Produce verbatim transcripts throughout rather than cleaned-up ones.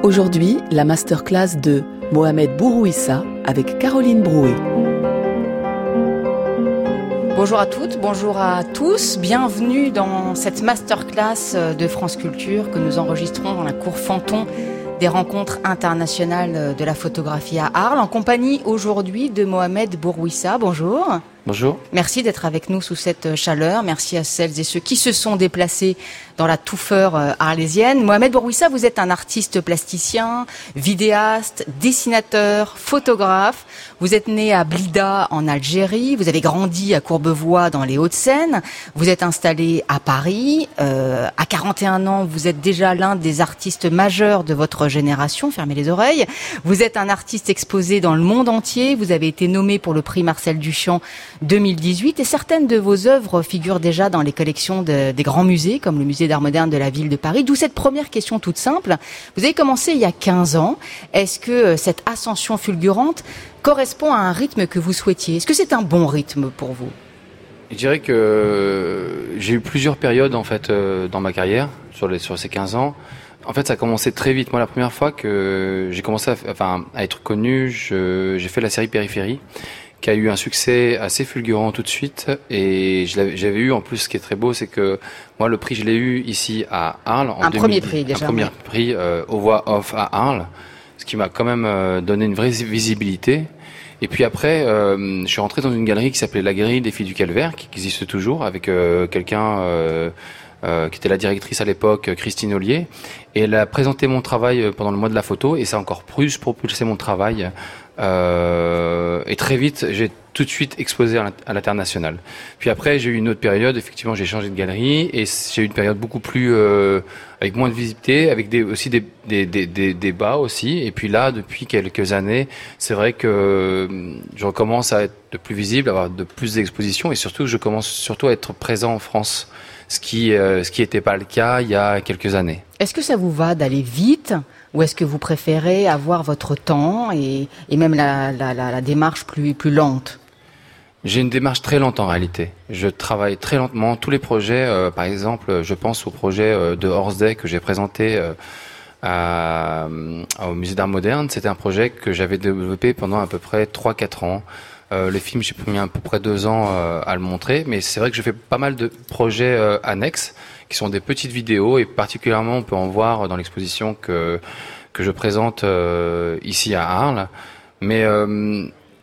Aujourd'hui, la masterclass de Mohamed Bourouissa avec Caroline Brouet. Bonjour à toutes, bonjour à tous. Bienvenue dans cette masterclass de France Culture que nous enregistrons dans la cour Fanton des rencontres internationales de la photographie à Arles, en compagnie aujourd'hui de Mohamed Bourouissa. Bonjour. Bonjour. Merci d'être avec nous sous cette chaleur. Merci à celles et ceux qui se sont déplacés dans la touffeur arlésienne. Mohamed Bourouissa, vous êtes un artiste plasticien, vidéaste, dessinateur, photographe. Vous êtes né à Blida en Algérie. Vous avez grandi à Courbevoie dans les Hauts-de-Seine. Vous êtes installé à Paris. Euh, à quarante et un ans, vous êtes déjà l'un des artistes majeurs de votre génération. Fermez les oreilles. Vous êtes un artiste exposé dans le monde entier. Vous avez été nommé pour le prix Marcel Duchamp deux mille dix-huit et certaines de vos œuvres figurent déjà dans les collections de, des grands musées comme le musée d'art moderne de la ville de Paris. D'où cette première question toute simple. Vous avez commencé il y a quinze ans. Est-ce que cette ascension fulgurante correspond à un rythme que vous souhaitiez? Est-ce que c'est un bon rythme pour vous? Je dirais que j'ai eu plusieurs périodes en fait euh, dans ma carrière sur, les, sur ces quinze ans. En fait, ça a commencé très vite. Moi, la première fois que j'ai commencé à, enfin, à être connu, je, j'ai fait la série Périphérie, qui a eu un succès assez fulgurant tout de suite. Et je l'avais, j'avais eu, en plus, ce qui est très beau, c'est que moi, le prix, je l'ai eu ici à Arles. En un deux mille premier prix, déjà. Un premier oui. prix euh, aux voix off à Arles, ce qui m'a quand même euh, donné une vraie visibilité. Et puis après, euh, je suis rentré dans une galerie qui s'appelait la Galerie des Filles du Calvaire, qui existe toujours, avec euh, quelqu'un euh, euh, qui était la directrice à l'époque, Christine Ollier. Et elle a présenté mon travail pendant le mois de la photo, et ça a encore plus propulsé mon travail. Euh, et très vite, j'ai tout de suite exposé à l'international. Puis après, j'ai eu une autre période. Effectivement, j'ai changé de galerie et j'ai eu une période beaucoup plus euh, avec moins de visibilité, avec des, aussi des, des, des, des, des bas aussi. Et puis là, depuis quelques années, c'est vrai que je recommence à être de plus visible, à avoir de plus d'expositions et surtout, je commence surtout à être présent en France, ce qui euh, ce qui n'était pas le cas il y a quelques années. Est-ce que ça vous va d'aller vite ou est-ce que vous préférez avoir votre temps et, et même la, la, la, la démarche plus, plus lente? J'ai une démarche très lente en réalité. Je travaille très lentement. Tous les projets, euh, par exemple, je pense au projet euh, de Horsday que j'ai présenté euh, à, au musée d'art moderne. C'était un projet que j'avais développé pendant à peu près trois quatre ans. Euh, le film, j'ai mis à peu près deux ans euh, à le montrer, mais c'est vrai que je fais pas mal de projets euh, annexes qui sont des petites vidéos et particulièrement on peut en voir dans l'exposition que que je présente euh, ici à Arles. Mais euh,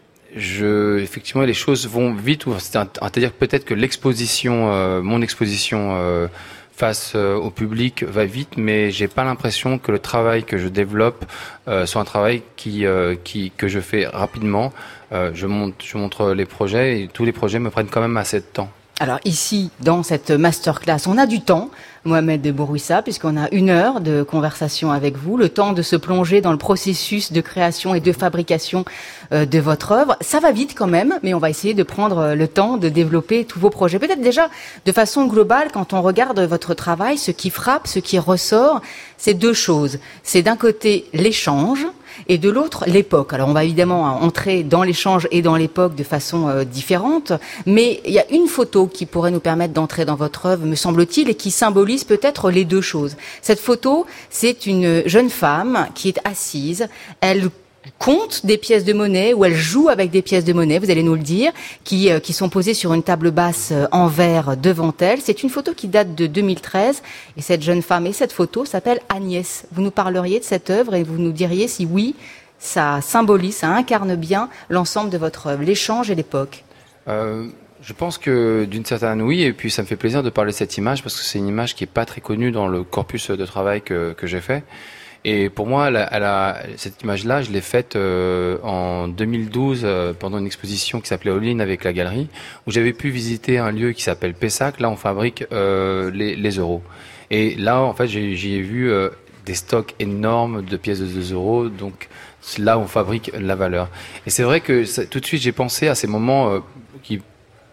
je, effectivement, les choses vont vite. C'est-à-dire peut-être que l'exposition, euh, mon exposition euh, face euh, au public va vite, mais j'ai pas l'impression que le travail que je développe euh, soit un travail qui, euh, qui que je fais rapidement. Euh, je monte, je montre les projets et tous les projets me prennent quand même assez de temps. Alors ici, dans cette masterclass, on a du temps, Mohamed Bourouissa, puisqu'on a une heure de conversation avec vous, le temps de se plonger dans le processus de création et de fabrication euh, de votre œuvre. Ça va vite quand même, mais on va essayer de prendre le temps de développer tous vos projets. Peut-être déjà, de façon globale, quand on regarde votre travail, ce qui frappe, ce qui ressort, c'est deux choses. C'est d'un côté l'échange, et de l'autre, l'époque. Alors on va évidemment entrer dans l'échange et dans l'époque de façon euh, différente, mais il y a une photo qui pourrait nous permettre d'entrer dans votre œuvre, me semble-t-il, et qui symbolise peut-être les deux choses. Cette photo, c'est une jeune femme qui est assise, elle compte des pièces de monnaie ou elle joue avec des pièces de monnaie, vous allez nous le dire, qui, euh, qui sont posées sur une table basse euh, en verre devant elle. C'est une photo qui date de deux mille treize et cette jeune femme et cette photo s'appelle Agnès. Vous nous parleriez de cette œuvre et vous nous diriez si oui, ça symbolise, ça incarne bien l'ensemble de votre œuvre, l'échange et l'époque. Euh... Je pense que d'une certaine oui, et puis ça me fait plaisir de parler de cette image parce que c'est une image qui est pas très connue dans le corpus de travail que, que j'ai fait. Et pour moi, elle a, elle a, cette image-là, je l'ai faite euh, en deux mille douze euh, pendant une exposition qui s'appelait All In avec la galerie, où j'avais pu visiter un lieu qui s'appelle Pessac. Là, on fabrique euh, les, les euros. Et là, en fait, j'ai, j'y ai vu euh, des stocks énormes de pièces de deux euros. Donc là, on fabrique la valeur. Et c'est vrai que ça, tout de suite, j'ai pensé à ces moments euh, qui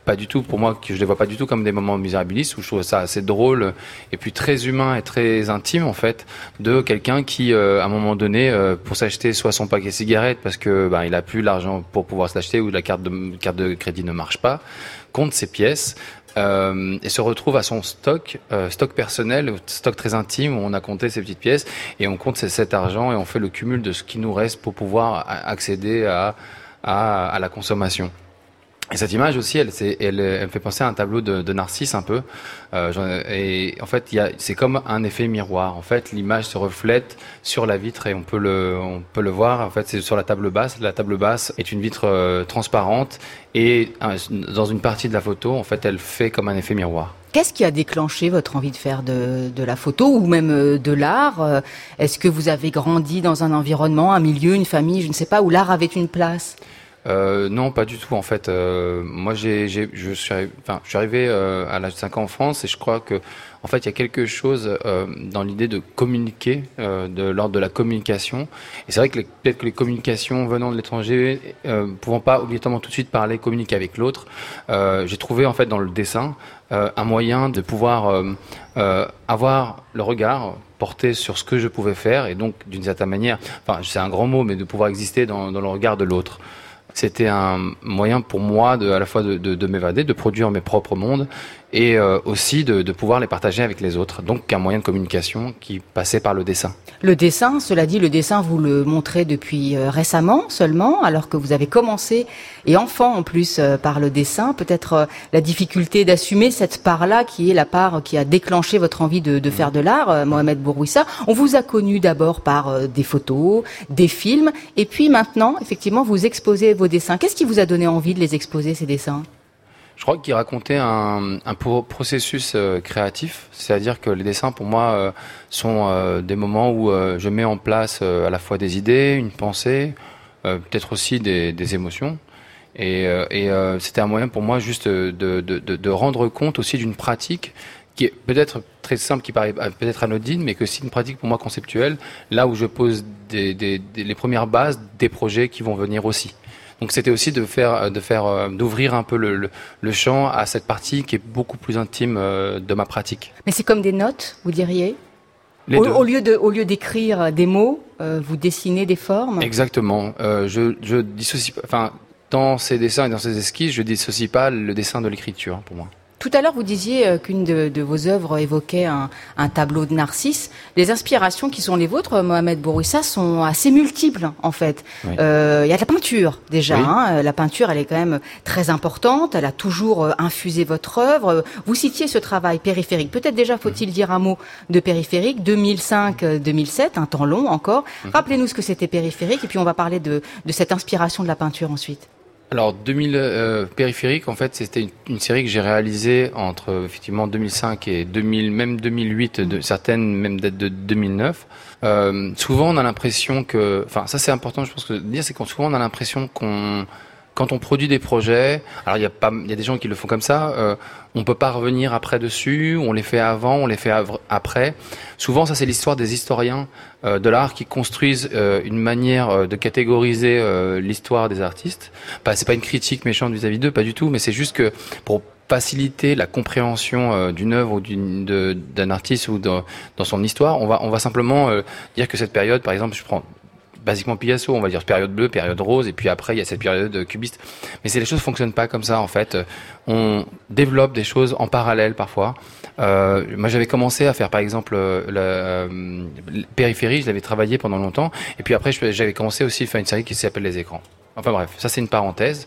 pas du tout, pour moi, que je les vois pas du tout comme des moments misérabilistes, où je trouve ça assez drôle et puis très humain et très intime en fait, de quelqu'un qui, euh, à un moment donné, euh, pour s'acheter soit son paquet de cigarettes parce que ben il a plus l'argent pour pouvoir se l'acheter ou la carte de carte de crédit ne marche pas, compte ses pièces. Euh, et se retrouve à son stock, euh, stock personnel, stock très intime où on a compté ses petites pièces et on compte cet argent et on fait le cumul de ce qui nous reste pour pouvoir accéder à, à, à la consommation. Et cette image aussi, elle, c'est, elle, elle me fait penser à un tableau de, de Narcisse un peu. Euh, et en fait, il y a, c'est comme un effet miroir. En fait, l'image se reflète sur la vitre et on peut le, on peut le voir. En fait, c'est sur la table basse. La table basse est une vitre euh, transparente et euh, dans une partie de la photo, en fait, elle fait comme un effet miroir. Qu'est-ce qui a déclenché votre envie de faire de, de la photo ou même de l'art ? Est-ce que vous avez grandi dans un environnement, un milieu, une famille, je ne sais pas, où l'art avait une place ? Euh, non, pas du tout en fait. Euh, moi, j'ai, j'ai, je suis, arri- enfin, je suis arrivé euh, à l'âge de cinq ans en France et je crois que, en fait, il y a quelque chose euh, dans l'idée de communiquer, euh, de l'ordre de la communication. Et c'est vrai que les, peut-être que les communications venant de l'étranger, euh, pouvant pas obligatoirement tout de suite parler, communiquer avec l'autre, euh, j'ai trouvé en fait dans le dessin euh, un moyen de pouvoir euh, euh, avoir le regard porté sur ce que je pouvais faire et donc d'une certaine manière, enfin, c'est un grand mot, mais de pouvoir exister dans, dans le regard de l'autre. C'était un moyen pour moi de, à la fois de, de, de m'évader, de produire mes propres mondes et euh, aussi de, de pouvoir les partager avec les autres. Donc un moyen de communication qui passait par le dessin. Le dessin, cela dit, le dessin, vous le montrez depuis euh, récemment seulement, alors que vous avez commencé, et enfant en plus, euh, par le dessin. Peut-être euh, la difficulté d'assumer cette part-là qui est la part qui a déclenché votre envie de, de faire de l'art, euh, Mohamed Bourouissa. On vous a connu d'abord par euh, des photos, des films, et puis maintenant, effectivement, vous exposez vos dessins. Qu'est-ce qui vous a donné envie de les exposer, ces dessins ? Je crois qu'il racontait un, un processus euh, créatif, c'est-à-dire que les dessins pour moi euh, sont euh, des moments où euh, je mets en place euh, à la fois des idées, une pensée, euh, peut-être aussi des, des émotions. Et, euh, et euh, c'était un moyen pour moi juste de, de, de, de rendre compte aussi d'une pratique qui est peut-être très simple, qui paraît peut-être anodine, mais que c'est une pratique pour moi conceptuelle, là où je pose des, des, des, les premières bases des projets qui vont venir aussi. Donc c'était aussi de faire, de faire, d'ouvrir un peu le, le, le champ à cette partie qui est beaucoup plus intime de ma pratique. Mais c'est comme des notes, vous diriez ? Les au, deux. au lieu de, au lieu d'écrire des mots, euh, vous dessinez des formes ? Exactement. Euh, je, je dissocie, enfin, dans ces dessins et dans ces esquisses, je dissocie pas le dessin de l'écriture pour moi. Tout à l'heure, vous disiez qu'une de, de vos œuvres évoquait un, un tableau de Narcisse. Les inspirations qui sont les vôtres, Mohamed Bourouissa, sont assez multiples, en fait. Oui. Euh, il y a de la peinture, déjà. Oui. Hein. La peinture, elle est quand même très importante. Elle a toujours infusé votre œuvre. Vous citiez ce travail périphérique. Peut-être déjà faut-il dire un mot de périphérique. deux mille cinq deux mille sept, un temps long encore. Mmh. Rappelez-nous ce que c'était périphérique, et puis on va parler de, de cette inspiration de la peinture ensuite. Alors deux mille euh, périphérique, en fait, c'était une, une série que j'ai réalisée entre effectivement deux mille cinq et deux mille, même deux mille huit, de, certaines même datent de deux mille neuf. Euh, souvent, on a l'impression que, enfin, ça c'est important, je pense que de dire, c'est qu'on souvent on a l'impression qu'on, quand on produit des projets, alors il y a pas, il y a des gens qui le font comme ça, euh, on peut pas revenir après dessus, on les fait avant, on les fait après. Souvent, ça c'est l'histoire des historiens euh, de l'art qui construisent euh, une manière euh, de catégoriser euh, l'histoire des artistes. Bah, c'est pas une critique méchante vis-à-vis d'eux, pas du tout, mais c'est juste que pour faciliter la compréhension euh, d'une œuvre ou d'une, de, d'un artiste ou de, dans son histoire, on va, on va simplement euh, dire que cette période, par exemple, je prends basiquement Picasso, on va dire période bleue, période rose, et puis après il y a cette période cubiste. Mais c'est les choses fonctionnent pas comme ça en fait. On développe des choses en parallèle parfois. Euh, moi j'avais commencé à faire par exemple la euh, périphérie, je l'avais travaillé pendant longtemps, et puis après j'avais commencé aussi à faire une série qui s'appelle Les Écrans. Enfin bref, ça c'est une parenthèse.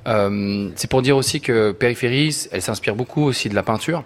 Euh, c'est pour dire aussi que périphérie, elle s'inspire beaucoup aussi de la peinture.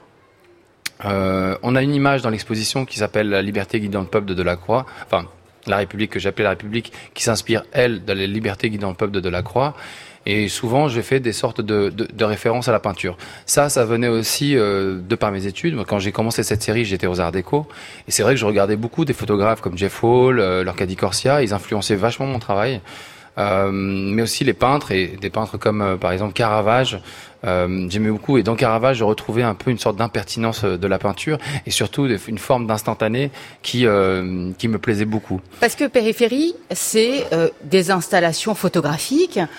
Euh, on a une image dans l'exposition qui s'appelle La liberté guidant le peuple de Delacroix. Enfin, La République, que j'appelais La République, qui s'inspire, elle, de la liberté guidant le peuple de Delacroix. Et souvent, j'ai fait des sortes de, de, de références à la peinture. Ça, ça venait aussi euh, de par mes études. Quand j'ai commencé cette série, j'étais aux Arts Déco. Et c'est vrai que je regardais beaucoup des photographes comme Jeff Hall, euh, l'Arcadie Corsia. Ils influençaient vachement mon travail. Euh, mais aussi les peintres, et des peintres comme, euh, par exemple, Caravage. Euh, j'aimais beaucoup, et dans Caravage je retrouvais un peu une sorte d'impertinence de la peinture et surtout une forme d'instantané qui euh, qui me plaisait beaucoup. Parce que périphérie, c'est euh, des installations photographiques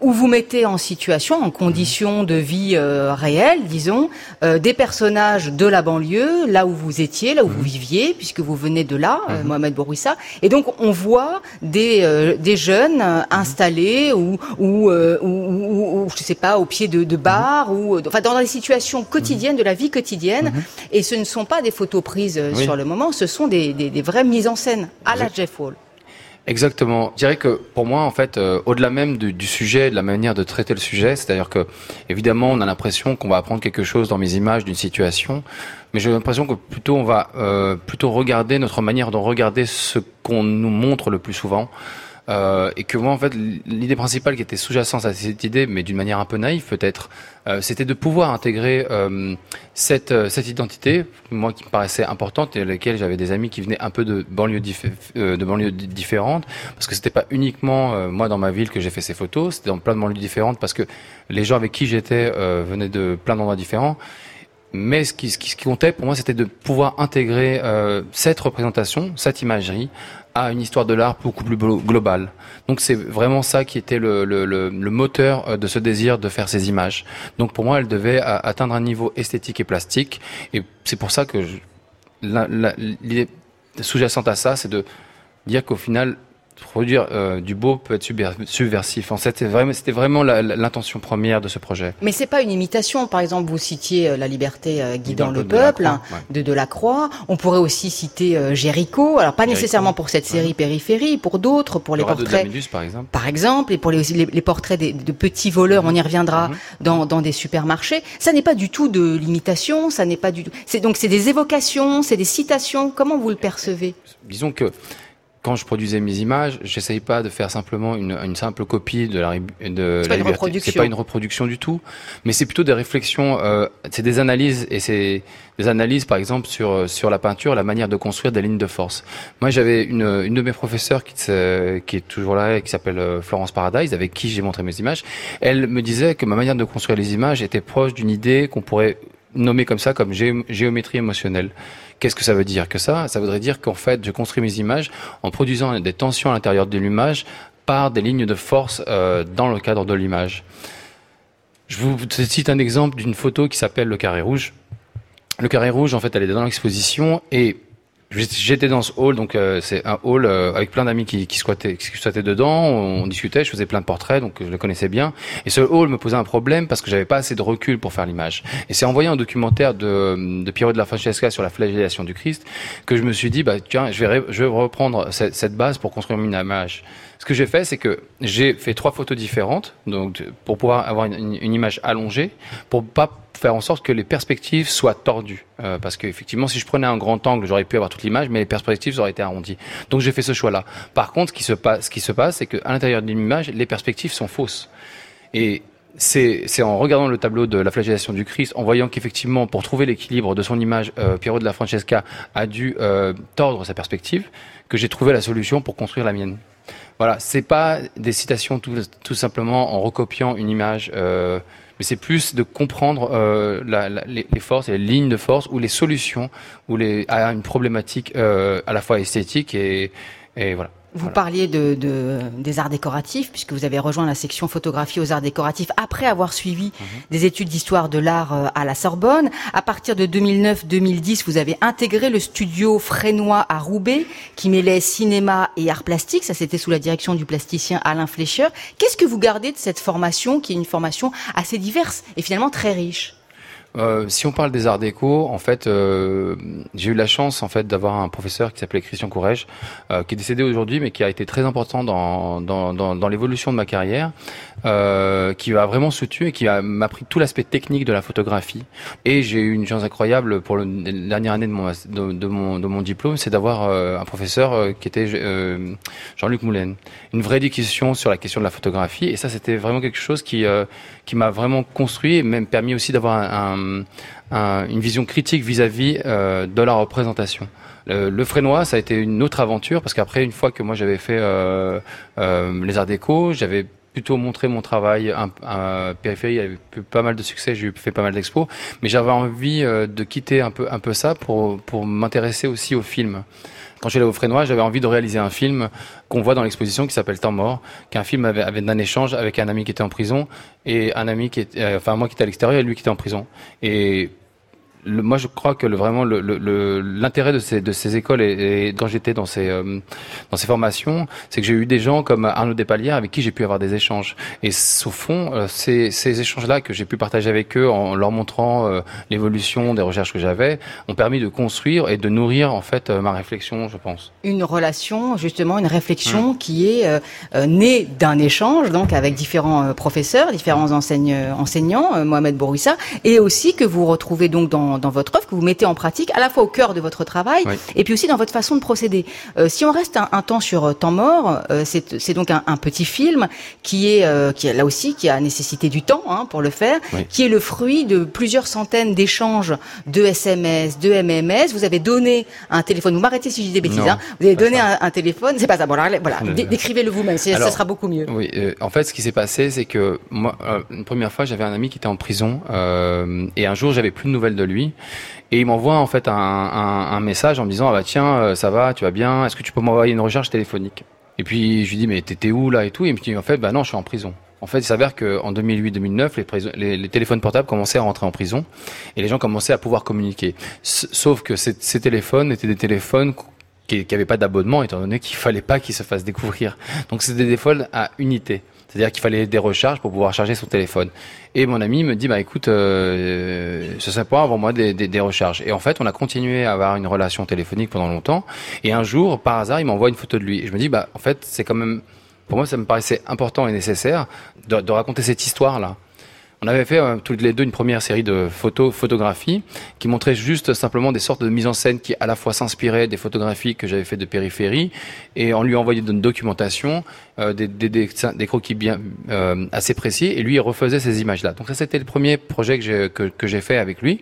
où vous mettez en situation, en conditions de vie euh, réelle, disons, euh, des personnages de la banlieue, là où vous étiez, là où vous viviez, puisque vous venez de là, euh, Mohamed Bourouissa. Et donc, on voit des, euh, des jeunes euh, installés ou, ou, euh, ou, ou, ou, je sais pas, au pied de, de bars, ou, enfin, dans des situations quotidiennes, de la vie quotidienne. Et ce ne sont pas des photos prises euh, Oui. sur le moment, ce sont des, des, des vraies mises en scène à la Jeff Wall. Exactement. Je dirais que pour moi, en fait, euh, au-delà même du, du sujet, de la manière de traiter le sujet, c'est-à-dire que, évidemment, on a l'impression qu'on va apprendre quelque chose dans mes images d'une situation, mais j'ai l'impression que plutôt on va euh, plutôt regarder notre manière de regarder ce qu'on nous montre le plus souvent. Euh, et que moi, en fait, l'idée principale qui était sous-jacente à cette idée, mais d'une manière un peu naïve peut-être, euh, c'était de pouvoir intégrer euh, cette euh, cette identité, moi qui me paraissait importante et laquelle j'avais des amis qui venaient un peu de banlieues dif- euh, de banlieues différentes, parce que c'était pas uniquement euh, moi dans ma ville que j'ai fait ces photos, c'était dans plein de banlieues différentes, parce que les gens avec qui j'étais euh, venaient de plein d'endroits différents. Mais ce qui, ce qui, ce qui comptait pour moi, c'était de pouvoir intégrer euh, cette représentation, cette imagerie, à une histoire de l'art beaucoup plus globale. Donc c'est vraiment ça qui était le, le, le, le moteur de ce désir de faire ces images. Donc pour moi, elle devait atteindre un niveau esthétique et plastique. Et c'est pour ça que je, la, la, l'idée sous-jacente à ça, c'est de dire qu'au final, produire euh, du beau peut être subversif. En fait, c'était vraiment, c'était vraiment la, la, l'intention première de ce projet. Mais c'est pas une imitation. Par exemple, vous citiez euh, La liberté euh, guidant le peuple de Delacroix, ouais. de Delacroix. On pourrait aussi citer euh, Géricault. Alors pas Géricault. Nécessairement pour cette série ouais. Périphérie, pour d'autres, pour les portraits. De Méduse, par exemple. Par exemple, et pour les, les, les portraits des, de petits voleurs. Mmh. On y reviendra mmh. dans, dans des supermarchés. Ça n'est pas du tout de l'imitation. Ça n'est pas du tout. C'est donc c'est des évocations, c'est des citations. Comment vous le percevez ? Disons que quand je produisais mes images, j'essayais pas de faire simplement une, une simple copie de la, de c'est la pas liberté. C'est pas une reproduction du tout, mais c'est plutôt des réflexions, euh, c'est des analyses, et c'est des analyses, par exemple, sur, sur la peinture, la manière de construire des lignes de force. Moi, j'avais une, une de mes professeurs qui, qui est toujours là, qui s'appelle Florence Paradise, avec qui j'ai montré mes images. Elle me disait que ma manière de construire les images était proche d'une idée qu'on pourrait nommer comme ça, comme gé- géométrie émotionnelle. Qu'est-ce que ça veut dire que ça ? Ça voudrait dire qu'en fait, je construis mes images en produisant des tensions à l'intérieur de l'image par des lignes de force euh, dans le cadre de l'image. Je vous cite un exemple d'une photo qui s'appelle Le Carré Rouge. Le Carré Rouge, en fait, elle est dans l'exposition et j'étais dans ce hall, donc euh, c'est un hall euh, avec plein d'amis qui, qui, squattaient, qui squattaient dedans, on discutait, je faisais plein de portraits, donc je le connaissais bien. Et ce hall me posait un problème parce que j'avais pas assez de recul pour faire l'image. Et c'est en voyant un documentaire de, de Piero della Francesca sur la flagellation du Christ que je me suis dit, bah tiens, je vais, je vais reprendre cette, cette base pour construire une image. Ce que j'ai fait, c'est que j'ai fait trois photos différentes, donc pour pouvoir avoir une, une, une image allongée, pour pas faire en sorte que les perspectives soient tordues. Euh, parce qu'effectivement, si je prenais un grand angle, j'aurais pu avoir toute l'image, mais les perspectives auraient été arrondies. Donc j'ai fait ce choix-là. Par contre, ce qui se passe, ce qui se passe, c'est qu'à l'intérieur d'une image, les perspectives sont fausses. Et c'est, c'est en regardant le tableau de la flagellation du Christ, en voyant qu'effectivement, pour trouver l'équilibre de son image, euh, Piero della Francesca a dû euh, tordre sa perspective, que j'ai trouvé la solution pour construire la mienne. Voilà, c'est pas des citations tout, tout simplement en recopiant une image, euh, mais c'est plus de comprendre euh, la, la, les, les forces, les lignes de force ou les solutions ou les, à une problématique euh, à la fois esthétique et, et voilà. Vous voilà. parliez de, de, des arts décoratifs, puisque vous avez rejoint la section photographie aux arts décoratifs après avoir suivi mmh. des études d'histoire de l'art à la Sorbonne. À partir de deux mille neuf deux mille dix, vous avez intégré le studio Frénois à Roubaix, qui mêlait cinéma et art plastique. Ça, c'était sous la direction du plasticien Alain Fleischer. Qu'est-ce que vous gardez de cette formation, qui est une formation assez diverse et finalement très riche ? Euh, si on parle des arts déco, en fait, euh, j'ai eu la chance en fait d'avoir un professeur qui s'appelait Christian Courrèges, euh, qui est décédé aujourd'hui, mais qui a été très important dans dans dans, dans l'évolution de ma carrière, euh, qui m'a vraiment soutenu et qui a, m'a appris tout l'aspect technique de la photographie. Et j'ai eu une chance incroyable pour le, la dernière année de mon de, de mon de mon diplôme, c'est d'avoir euh, un professeur euh, qui était euh, Jean-Luc Moulin, une vraie discussion sur la question de la photographie. Et ça, c'était vraiment quelque chose qui euh, qui m'a vraiment construit et même permis aussi d'avoir un, un Un, une vision critique vis-à-vis euh, de la représentation. Le, le Frénois, ça a été une autre aventure parce qu'après, une fois que moi j'avais fait euh, euh, les arts déco, j'avais plutôt montrer mon travail. Un, un, Périphérie avait eu pas mal de succès, j'ai fait pas mal d'expos, mais j'avais envie euh, de quitter un peu, un peu ça pour, pour m'intéresser aussi au film. Quand j'allais au Frénois, j'avais envie de réaliser un film qu'on voit dans l'exposition qui s'appelle Temps mort, qui est un film avec, avec un échange avec un ami qui était en prison et un ami qui était, euh, enfin moi qui étais à l'extérieur et lui qui était en prison. Et Le, moi, je crois que le, vraiment le, le, le, l'intérêt de ces, de ces écoles et, et quand j'étais dans ces, euh, dans ces formations, c'est que j'ai eu des gens comme Arnaud Despalières avec qui j'ai pu avoir des échanges. Et au fond, euh, ces, ces échanges-là que j'ai pu partager avec eux en leur montrant euh, l'évolution des recherches que j'avais, ont permis de construire et de nourrir en fait euh, ma réflexion, je pense. Une relation, justement, une réflexion mmh. qui est euh, euh, née d'un échange, donc avec différents euh, professeurs, différents enseigne, enseignants, euh, Mohamed Bourouissa, et aussi que vous retrouvez donc dans dans votre œuvre, que vous mettez en pratique à la fois au cœur de votre travail oui. et puis aussi dans votre façon de procéder. Euh, si on reste un, un temps sur euh, Temps mort, euh, c'est, c'est donc un, un petit film qui est, euh, qui est là aussi qui a nécessité du temps hein, pour le faire, oui. qui est le fruit de plusieurs centaines d'échanges de S M S, de M M S. Vous avez donné un téléphone. Vous m'arrêtez si je dis des bêtises. Non, hein. Vous avez donné un, un téléphone. C'est pas ça. Bon, alors, voilà. D- décrivez-le vous-même. C'est, alors, ça sera beaucoup mieux. Oui. Euh, en fait, ce qui s'est passé, c'est que moi, euh, une première fois, j'avais un ami qui était en prison euh, et un jour, j'avais plus de nouvelles de lui. Et il m'envoie en fait un, un, un message en me disant ah bah tiens ça va, tu vas bien, est-ce que tu peux m'envoyer une recharge téléphonique? Et puis je lui dis mais t'étais où là et tout, et il me dit en fait bah non je suis en prison. En fait il s'avère que en deux mille huit deux mille neuf les, prison, les, les téléphones portables commençaient à rentrer en prison et les gens commençaient à pouvoir communiquer. S- sauf que ces, ces téléphones étaient des téléphones qui n'avaient pas d'abonnement étant donné qu'il fallait pas qu'ils se fassent découvrir. Donc c'était des téléphones à unité. C'est-à-dire qu'il fallait des recharges pour pouvoir charger son téléphone. Et mon ami me dit, bah écoute, euh, ce serait pas avant moi des, des, des recharges. Et en fait, on a continué à avoir une relation téléphonique pendant longtemps. Et un jour, par hasard, il m'envoie une photo de lui. Et je me dis, bah en fait, c'est quand même, pour moi, ça me paraissait important et nécessaire de, de raconter cette histoire-là. On avait fait euh, tous les deux une première série de photos, photographies, qui montraient juste simplement des sortes de mises en scène qui à la fois s'inspiraient des photographies que j'avais fait de Périphérie, et on lui envoyait une documentation, euh, des, des, des, des croquis bien euh, assez précis, et lui il refaisait ces images-là. Donc ça c'était le premier projet que j'ai, que, que j'ai fait avec lui.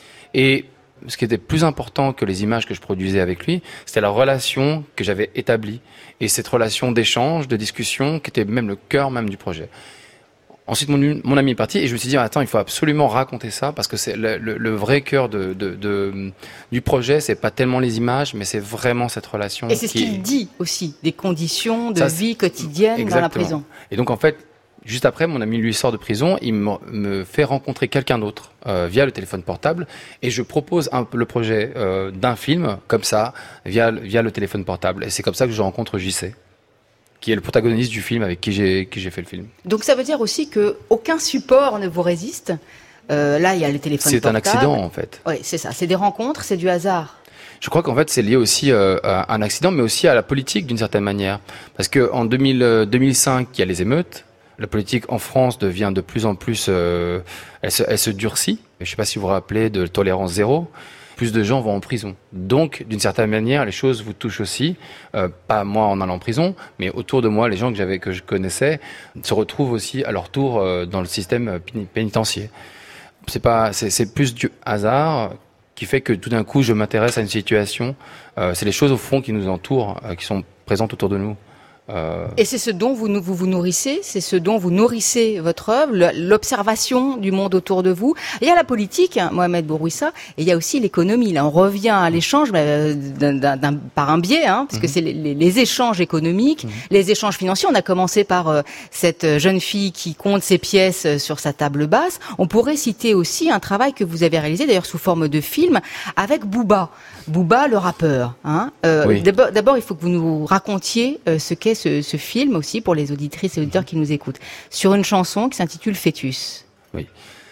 Et ce qui était plus important que les images que je produisais avec lui, c'était la relation que j'avais établie, et cette relation d'échange, de discussion, qui était même le cœur même du projet. Ensuite, mon, mon ami est parti et je me suis dit, attends, il faut absolument raconter ça parce que c'est le, le, le vrai cœur de, de, de, du projet. C'est pas tellement les images, mais c'est vraiment cette relation. Et c'est qui... ce qu'il dit aussi, des conditions de ça, vie quotidienne exactement. Dans la prison. Et donc, en fait, juste après, mon ami lui sort de prison, il me, me fait rencontrer quelqu'un d'autre euh, via le téléphone portable et je propose un, le projet euh, d'un film comme ça via, via le téléphone portable. Et c'est comme ça que je rencontre J C. Qui est le protagoniste du film avec qui j'ai, qui j'ai fait le film. Donc ça veut dire aussi qu'aucun support ne vous résiste. Euh, là, il y a le téléphone c'est portable. C'est un accident, en fait. Oui, c'est ça. C'est des rencontres, c'est du hasard. Je crois qu'en fait, c'est lié aussi euh, à un accident, mais aussi à la politique, d'une certaine manière. Parce qu'en deux mille, deux mille cinq, il y a les émeutes. La politique en France devient de plus en plus... Euh, elle, se, elle se durcit. Je ne sais pas si vous vous rappelez de tolérance zéro. Plus de gens vont en prison. Donc, d'une certaine manière, les choses vous touchent aussi. Euh, pas moi en allant en prison, mais autour de moi, les gens que j'avais, que je connaissais, se retrouvent aussi à leur tour euh, dans le système pénitentiaire. C'est pas, c'est, c'est plus du hasard qui fait que tout d'un coup, je m'intéresse à une situation. Euh, c'est les choses au fond qui nous entourent, euh, qui sont présentes autour de nous. Euh... Et c'est ce dont vous, vous vous nourrissez, c'est ce dont vous nourrissez votre œuvre, l'observation du monde autour de vous. Il y a la politique, hein, Mohamed Bourouissa, et il y a aussi l'économie. Là, on revient à l'échange bah, d'un, d'un, d'un, par un biais, hein, parce mm-hmm. que c'est les, les, les échanges économiques, mm-hmm. les échanges financiers. On a commencé par euh, cette jeune fille qui compte ses pièces sur sa table basse. On pourrait citer aussi un travail que vous avez réalisé, d'ailleurs sous forme de film, avec Booba. Booba, le rappeur. Hein. Euh, oui. d'abord, d'abord, il faut que vous nous racontiez euh, ce qu'est Ce, ce film aussi pour les auditrices et auditeurs qui nous écoutent, sur une chanson qui s'intitule Fœtus. Oui.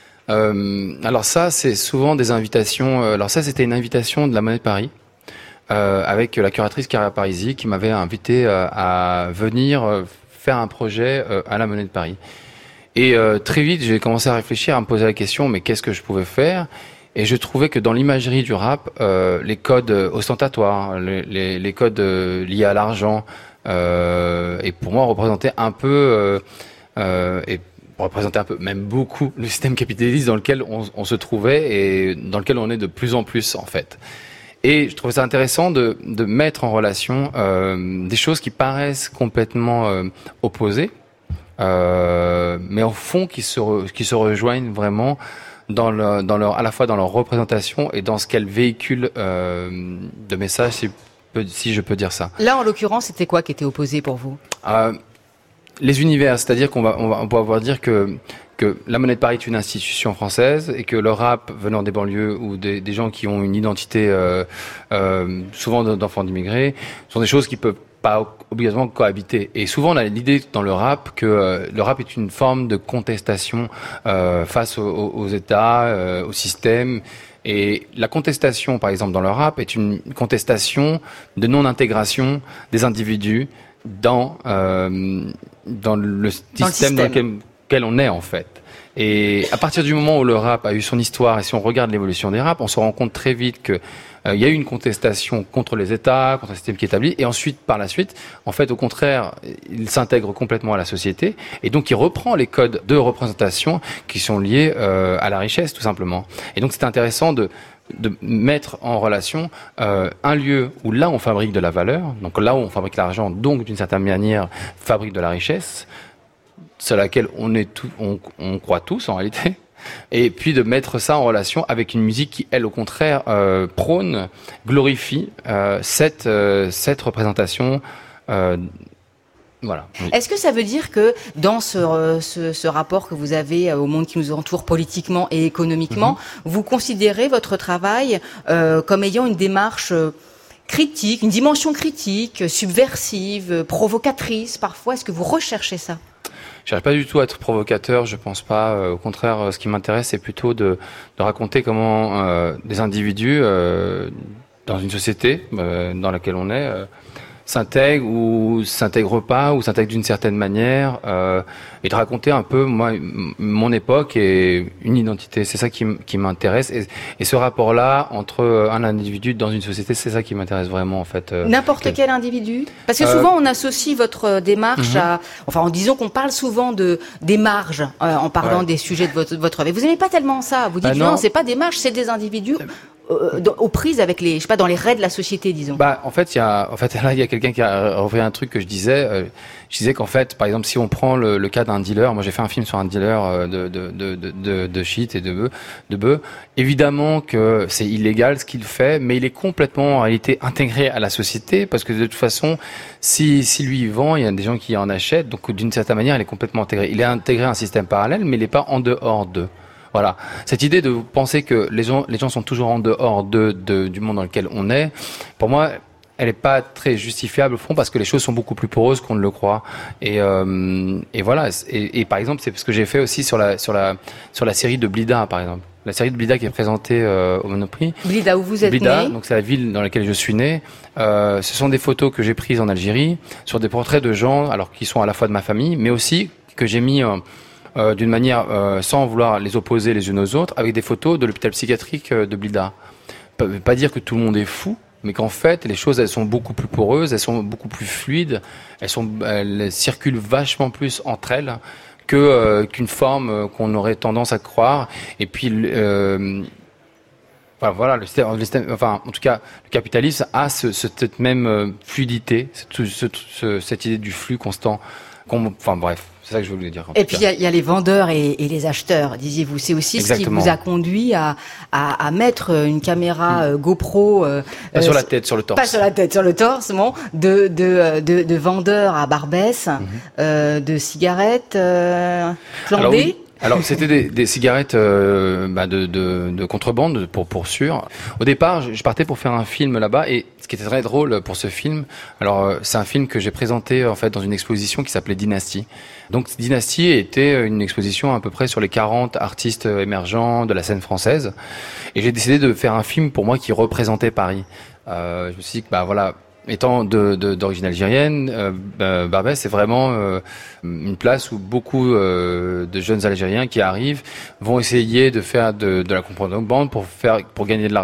Euh, alors ça, c'est souvent des invitations. Alors ça, c'était une invitation de la Monnaie de Paris euh, avec la curatrice Caria Parisi qui m'avait invité euh, à venir euh, faire un projet euh, à la Monnaie de Paris. Et euh, très vite, j'ai commencé à réfléchir, à me poser la question, mais qu'est-ce que je pouvais faire ? Et je trouvais que dans l'imagerie du rap, euh, les codes ostentatoires, les, les, les codes euh, liés à l'argent, Euh, et pour moi, représenter un peu, euh, euh, et représenter un peu, même beaucoup, le système capitaliste dans lequel on, on se trouvait et dans lequel on est de plus en plus, en fait. Et je trouvais ça intéressant de, de mettre en relation euh, des choses qui paraissent complètement euh, opposées, euh, mais au fond qui se re, qui se rejoignent vraiment dans le, dans leur, à la fois dans leur représentation et dans ce qu'elles véhiculent euh, de messages, si, si je peux dire ça. Là, en l'occurrence, c'était quoi qui était opposé pour vous? euh, Les univers, c'est-à-dire qu'on va, on va, on va pouvoir dire que que la Monnaie de Paris est une institution française et que le rap venant des banlieues ou des, des gens qui ont une identité euh, euh, souvent d'enfants d'immigrés sont des choses qui peuvent pas obligatoirement cohabiter. Et souvent on a l'idée dans le rap que euh, le rap est une forme de contestation euh, face aux, aux États, euh, au système. Et la contestation, par exemple, dans le rap, est une contestation de non-intégration des individus dans euh, dans le système dans, le système. dans lequel quel on est en fait. Et à partir du moment où le rap a eu son histoire, et si on regarde l'évolution des raps, on se rend compte très vite que euh, il y a eu une contestation contre les États, contre le système qui est établi, et ensuite, par la suite, en fait, au contraire, il s'intègre complètement à la société, et donc il reprend les codes de représentation qui sont liés euh, à la richesse, tout simplement. Et donc c'est intéressant de de mettre en relation euh, un lieu où là on fabrique de la valeur, donc là où on fabrique l'argent, donc d'une certaine manière fabrique de la richesse, c'est à laquelle on est tout, on, on croit tous en réalité, et puis de mettre ça en relation avec une musique qui, elle, au contraire, euh, prône, glorifie euh, cette euh, cette représentation. Euh, Voilà. Oui. Est-ce que ça veut dire que dans ce, ce, ce rapport que vous avez au monde qui nous entoure politiquement et économiquement, mm-hmm. vous considérez votre travail euh, comme ayant une démarche critique, une dimension critique, subversive, provocatrice parfois? Est-ce que vous recherchez ça? Je cherche pas du tout à être provocateur, je pense pas. Euh, au contraire, ce qui m'intéresse, c'est plutôt de, de raconter comment euh, des individus euh, dans une société euh, dans laquelle on est euh, s'intègrent ou s'intègrent pas ou s'intègrent d'une certaine manière euh, et de raconter un peu moi m- mon époque et une identité. C'est ça qui, m- qui m'intéresse et, et ce rapport-là entre un individu dans une société, c'est ça qui m'intéresse vraiment en fait. Euh, N'importe quel... quel individu? Parce que souvent euh... on associe votre démarche mm-hmm. à, enfin en disant qu'on parle souvent de des marges euh, en parlant ouais. des sujets de votre votre œuvre. Et vous n'aimez pas tellement ça. Vous dites bah non, non c'est pas des marges, c'est des individus. Euh, aux prises avec les, je sais pas, dans les raies de la société, disons. Bah, en fait, il y a, en fait, là, il y a quelqu'un qui a refait un truc que je disais. Euh, je disais qu'en fait, par exemple, si on prend le, le cas d'un dealer, moi j'ai fait un film sur un dealer de de de de, de, de shit et de bœufs, de bœufs. Évidemment que c'est illégal ce qu'il fait, mais il est complètement en réalité intégré à la société parce que de toute façon, si si lui il vend, il y a des gens qui en achètent, donc d'une certaine manière, il est complètement intégré. Il est intégré à un système parallèle, mais il n'est pas en dehors d'eux. Voilà. Cette idée de penser que les gens, les gens sont toujours en dehors de, de, du monde dans lequel on est, pour moi, elle n'est pas très justifiable au fond parce que les choses sont beaucoup plus poreuses qu'on ne le croit. Et, euh, et voilà. Et, et par exemple, c'est ce que j'ai fait aussi sur la, sur la, sur la série de Blida, par exemple. La série de Blida qui est présentée euh, au Monoprix. Blida, où vous êtes Blida, né. donc c'est la ville dans laquelle je suis né. Euh, ce sont des photos que j'ai prises en Algérie sur des portraits de gens, alors qui sont à la fois de ma famille, mais aussi que j'ai mis euh, Euh, d'une manière euh, sans vouloir les opposer les unes aux autres, avec des photos de l'hôpital psychiatrique euh, de Blida. Ça veut pas dire que tout le monde est fou, mais qu'en fait les choses elles sont beaucoup plus poreuses, elles sont beaucoup plus fluides, elles sont elles circulent vachement plus entre elles que euh, qu'une forme euh, qu'on aurait tendance à croire. Et puis euh, Enfin, voilà, le système, le système, enfin, en tout cas, le capitalisme a ce, ce, cette même euh, fluidité, ce, ce, ce, cette idée du flux constant. Enfin bref, c'est ça que je voulais dire. Et puis il y, y a les vendeurs et, et les acheteurs, disiez-vous. C'est aussi Exactement. Ce qui vous a conduit à, à, à mettre une caméra euh, GoPro euh, pas euh, sur la tête, sur le torse. Pas sur la tête, sur le torse, bon, de de de, de vendeurs à Barbès, mm-hmm. euh, de cigarettes euh, flambées. Alors, oui. Alors c'était des, des cigarettes euh, bah de, de, de contrebande pour pour sûr. Au départ, je, je partais pour faire un film là-bas et ce qui était très drôle pour ce film, alors euh, c'est un film que j'ai présenté en fait dans une exposition qui s'appelait Dynastie. Donc Dynastie était une exposition à peu près sur les quarante artistes émergents de la scène française et j'ai décidé de faire un film pour moi qui représentait Paris. Euh, je me suis dit que bah voilà. Étant de, de, d'origine algérienne, euh, Barbès c'est vraiment euh, une place où beaucoup euh, de jeunes Algériens qui arrivent vont essayer de faire de, de la contrebande pour faire pour gagner de l'argent.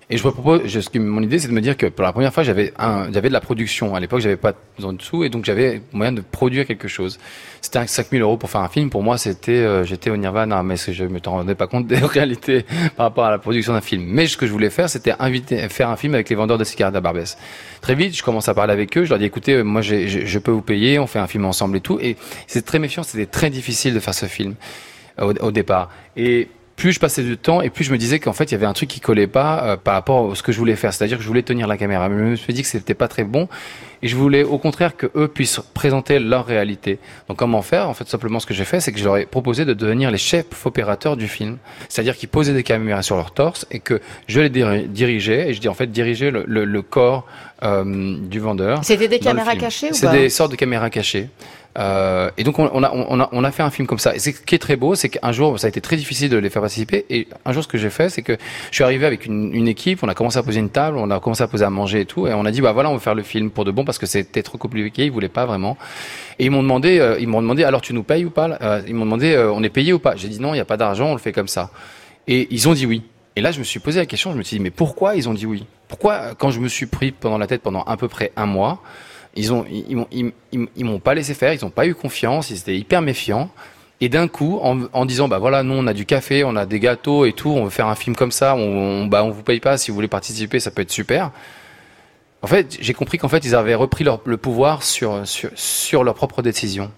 Et je me propose, je, ce qui, mon idée, c'est de me dire que pour la première fois, j'avais un, j'avais de la production. À l'époque, j'avais pas besoin de sous, et donc j'avais moyen de produire quelque chose. C'était cinq mille euros pour faire un film. Pour moi, c'était, euh, j'étais au Nirvana, mais je me rendais pas compte des réalités par rapport à la production d'un film. Mais ce que je voulais faire, c'était inviter, faire un film avec les vendeurs de cigarettes à Barbès. Très vite, je commence à parler avec eux. Je leur dis, écoutez, moi, j'ai, je, je peux vous payer. On fait un film ensemble et tout. Et c'est très méfiant. C'était très difficile de faire ce film au, au départ. Et plus je passais du temps et plus je me disais qu'en fait il y avait un truc qui collait pas euh, par rapport à ce que je voulais faire, c'est-à-dire que je voulais tenir la caméra, mais je me suis dit que c'était pas très bon et je voulais au contraire que eux puissent présenter leur réalité. Donc comment faire? En fait, simplement ce que j'ai fait, c'est que je leur ai proposé de devenir les chefs opérateurs du film, c'est-à-dire qu'ils posaient des caméras sur leur torse et que je les dir- dirigeais et je dis en fait diriger le, le, le corps euh, du vendeur. C'était des caméras cachées ou C'est pas? des sortes de caméras cachées. Euh, et donc on, on, a, on, a, on a fait un film comme ça. Et ce qui est très beau, c'est qu'un jour, ça a été très difficile de les faire participer. Et un jour, ce que j'ai fait, c'est que je suis arrivé avec une, une équipe, on a commencé à poser une table, on a commencé à poser à manger et tout. Et on a dit, bah voilà, on va faire le film pour de bon parce que c'était trop compliqué, ils voulaient pas vraiment. Et ils m'ont demandé, euh, ils m'ont demandé, alors tu nous payes ou pas? euh, Ils m'ont demandé, euh, on est payé ou pas? J'ai dit non, il n'y a pas d'argent, on le fait comme ça. Et ils ont dit oui. Et là, je me suis posé la question, je me suis dit, mais pourquoi ils ont dit oui? Pourquoi, quand je me suis pris pendant la tête pendant à peu près un mois, Ils ont, ils, ils, ils, ils, ils m'ont pas laissé faire, ils ont pas eu confiance, ils étaient hyper méfiants. Et d'un coup, en, en disant, bah voilà, nous on a du café, on a des gâteaux et tout, on veut faire un film comme ça, on, on bah on vous paye pas, si vous voulez participer, ça peut être super. En fait, j'ai compris qu'en fait, ils avaient repris leur, le pouvoir sur, sur, sur leurs propres décisions.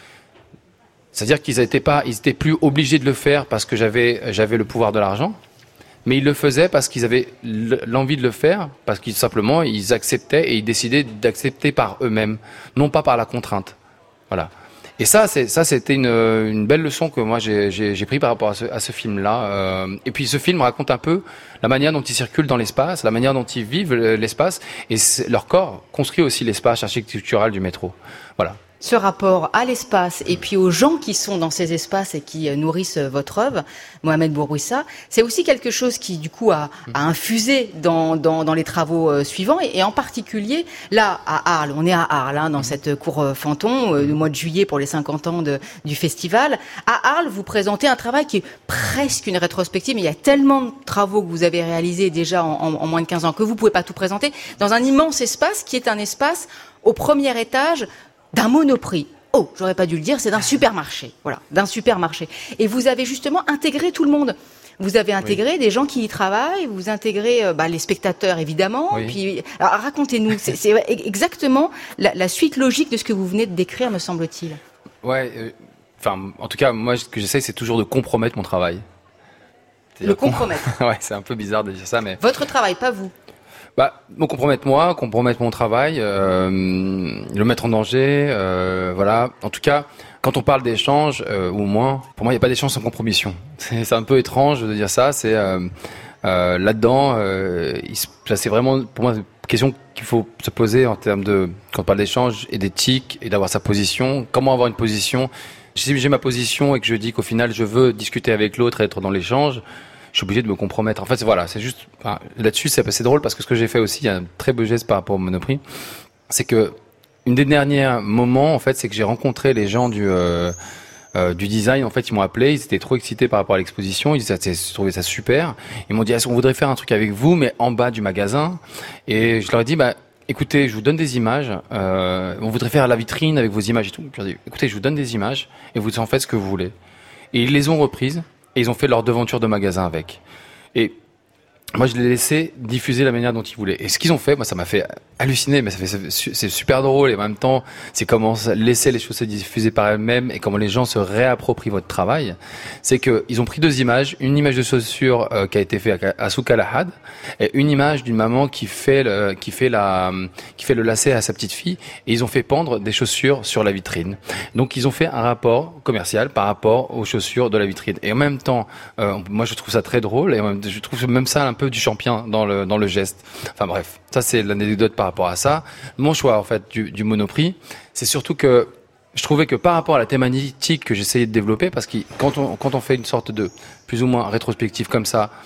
C'est-à-dire qu'ils étaient pas, ils étaient plus obligés de le faire parce que j'avais, j'avais le pouvoir de l'argent. Mais ils le faisaient parce qu'ils avaient l'envie de le faire, parce qu'ils simplement ils acceptaient et ils décidaient d'accepter par eux-mêmes, non pas par la contrainte. Voilà. Et ça, c'est ça, c'était une, une belle leçon que moi j'ai, j'ai, j'ai pris par rapport à ce, à ce film-là. Euh, et puis ce film raconte un peu la manière dont ils circulent dans l'espace, la manière dont ils vivent l'espace, et leur corps construit aussi l'espace architectural du métro. Voilà. Ce rapport à l'espace et puis aux gens qui sont dans ces espaces et qui nourrissent votre œuvre, Mohamed Bourouissa, c'est aussi quelque chose qui, du coup, a, a infusé dans, dans, dans les travaux euh, suivants. Et, et en particulier, là, à Arles, on est à Arles, hein, dans cette cour euh, Fanton, euh, le mois de juillet pour les cinquante ans de, du festival. À Arles, vous présentez un travail qui est presque une rétrospective, mais il y a tellement de travaux que vous avez réalisés déjà en, en, en moins de quinze ans que vous ne pouvez pas tout présenter, dans un immense espace qui est un espace au premier étage d'un Monoprix. Oh, j'aurais pas dû le dire, c'est d'un supermarché. Voilà, d'un supermarché. Et vous avez justement intégré tout le monde. Vous avez intégré oui. des gens qui y travaillent, vous intégrez euh, bah, les spectateurs évidemment. Oui. Puis, alors racontez-nous, c'est, c'est exactement la, la suite logique de ce que vous venez de décrire, me semble-t-il. Ouais. Enfin, euh, en tout cas, moi, ce que j'essaie, c'est toujours de compromettre mon travail. C'est-à-dire le compromettre. Ouais, c'est un peu bizarre de dire ça, mais. Votre travail, pas vous. Bah, bon, compromettre moi, compromettre mon travail, euh, le mettre en danger, euh, voilà. En tout cas, quand on parle d'échange, euh, ou moins, pour moi, il n'y a pas d'échange sans compromission. C'est, c'est un peu étrange de dire ça. C'est euh, euh, là-dedans, euh, il se, c'est vraiment pour moi une question qu'il faut se poser en termes de quand on parle d'échange et d'éthique et d'avoir sa position. Comment avoir une position? Si j'ai ma position et que je dis qu'au final, je veux discuter avec l'autre, et être dans l'échange, je suis obligé de me compromettre. En fait, voilà, c'est juste, enfin, là-dessus, c'est assez drôle parce que ce que j'ai fait aussi, il y a un très beau geste par rapport au Monoprix, c'est que une des derniers moments, en fait, c'est que j'ai rencontré les gens du euh, euh, du design. En fait, ils m'ont appelé, ils étaient trop excités par rapport à l'exposition, ils trouvaient ça super. Ils m'ont dit, est-ce qu'on voudrait faire un truc avec vous, mais en bas du magasin? Et je leur ai dit, bah, écoutez, je vous donne des images. Euh, on voudrait faire la vitrine avec vos images et tout. Je leur ai dit, écoutez, je vous donne des images et vous en faites ce que vous voulez. Et ils les ont reprises. Et ils ont fait leur devanture de magasin avec. Et moi, je les ai laissés diffuser la manière dont ils voulaient. Et ce qu'ils ont fait, moi, ça m'a fait halluciner, mais ça fait, c'est super drôle. Et en même temps, c'est comment laisser les choses se diffuser par elles-mêmes et comment les gens se réapproprient votre travail. C'est que ils ont pris deux images, une image de chaussure euh, qui a été faite à, à Souk Al-Ahad et une image d'une maman qui fait le, qui fait la, qui fait le lacet à sa petite fille. Et ils ont fait pendre des chaussures sur la vitrine. Donc, ils ont fait un rapport commercial par rapport aux chaussures de la vitrine. Et en même temps, euh, moi, je trouve ça très drôle et je trouve même ça un peu du champion dans le dans le geste. Enfin bref, ça c'est l'anecdote par rapport à ça. Mon choix en fait du, du Monoprix, c'est surtout que je trouvais que par rapport à la thématique que j'essayais de développer, parce que quand on quand on fait une sorte de plus ou moins rétrospective comme ça,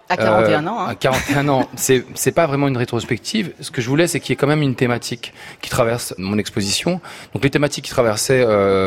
À quarante et un ans. Hein. À quarante et un ans, c'est c'est pas vraiment une rétrospective. Ce que je voulais, c'est qu'il y ait quand même une thématique qui traverse mon exposition. Donc les thématiques qui traversaient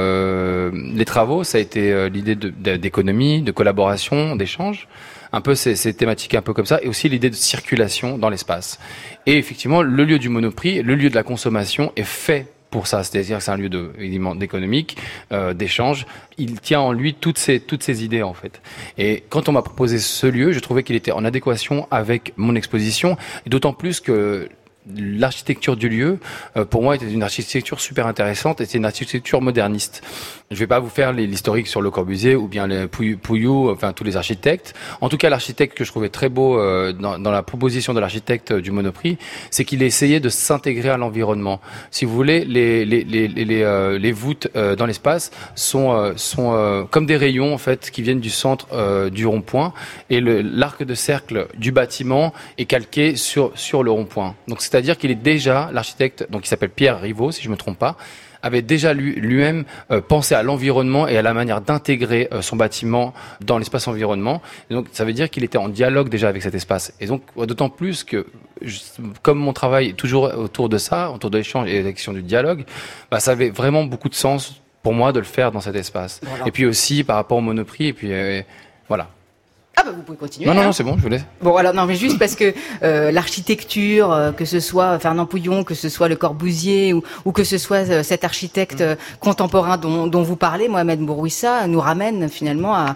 euh, les travaux, ça a été euh, l'idée de, de, d'économie, de collaboration, d'échange. Un peu ces, ces thématiques un peu comme ça, et aussi l'idée de circulation dans l'espace. Et effectivement, le lieu du Monoprix, le lieu de la consommation est fait pour ça, c'est-à-dire que c'est un lieu de, évidemment, d'économique, euh, d'échange. Il tient en lui toutes ces, toutes ces idées, en fait. Et quand on m'a proposé ce lieu, je trouvais qu'il était en adéquation avec mon exposition, et d'autant plus que l'architecture du lieu, euh, pour moi, était une architecture super intéressante et c'est une architecture moderniste. Je vais pas vous faire l'historique sur Le Corbusier ou bien les Pouillou, enfin tous les architectes. En tout cas, l'architecte que je trouvais très beau euh, dans, dans la proposition de l'architecte du Monoprix, c'est qu'il essayait de s'intégrer à l'environnement. Si vous voulez, les les les les, les, euh, les voûtes euh, dans l'espace sont euh, sont euh, comme des rayons en fait qui viennent du centre euh, du rond-point et le l'arc de cercle du bâtiment est calqué sur sur le rond-point. Donc c'est-à-dire qu'il est déjà l'architecte, donc il s'appelle Pierre Rivaud si je me trompe pas, avait déjà lui, lui-même euh, pensé à l'environnement et à la manière d'intégrer euh, son bâtiment dans l'espace environnement. Et donc, ça veut dire qu'il était en dialogue déjà avec cet espace. Et donc, d'autant plus que, je, comme mon travail est toujours autour de ça, autour de l'échange et de l'action du dialogue, bah, ça avait vraiment beaucoup de sens pour moi de le faire dans cet espace. Voilà. Et puis aussi par rapport au Monoprix, et puis euh, voilà. Ah bah vous pouvez continuer. Non, non, hein. non, c'est bon, je vous laisse. Bon, alors non, mais juste parce que euh, l'architecture, euh, que ce soit Fernand Pouillon, que ce soit Le Corbusier, ou, ou que ce soit euh, cet architecte euh, contemporain dont, dont vous parlez, Mohamed Bourouissa, nous ramène finalement à,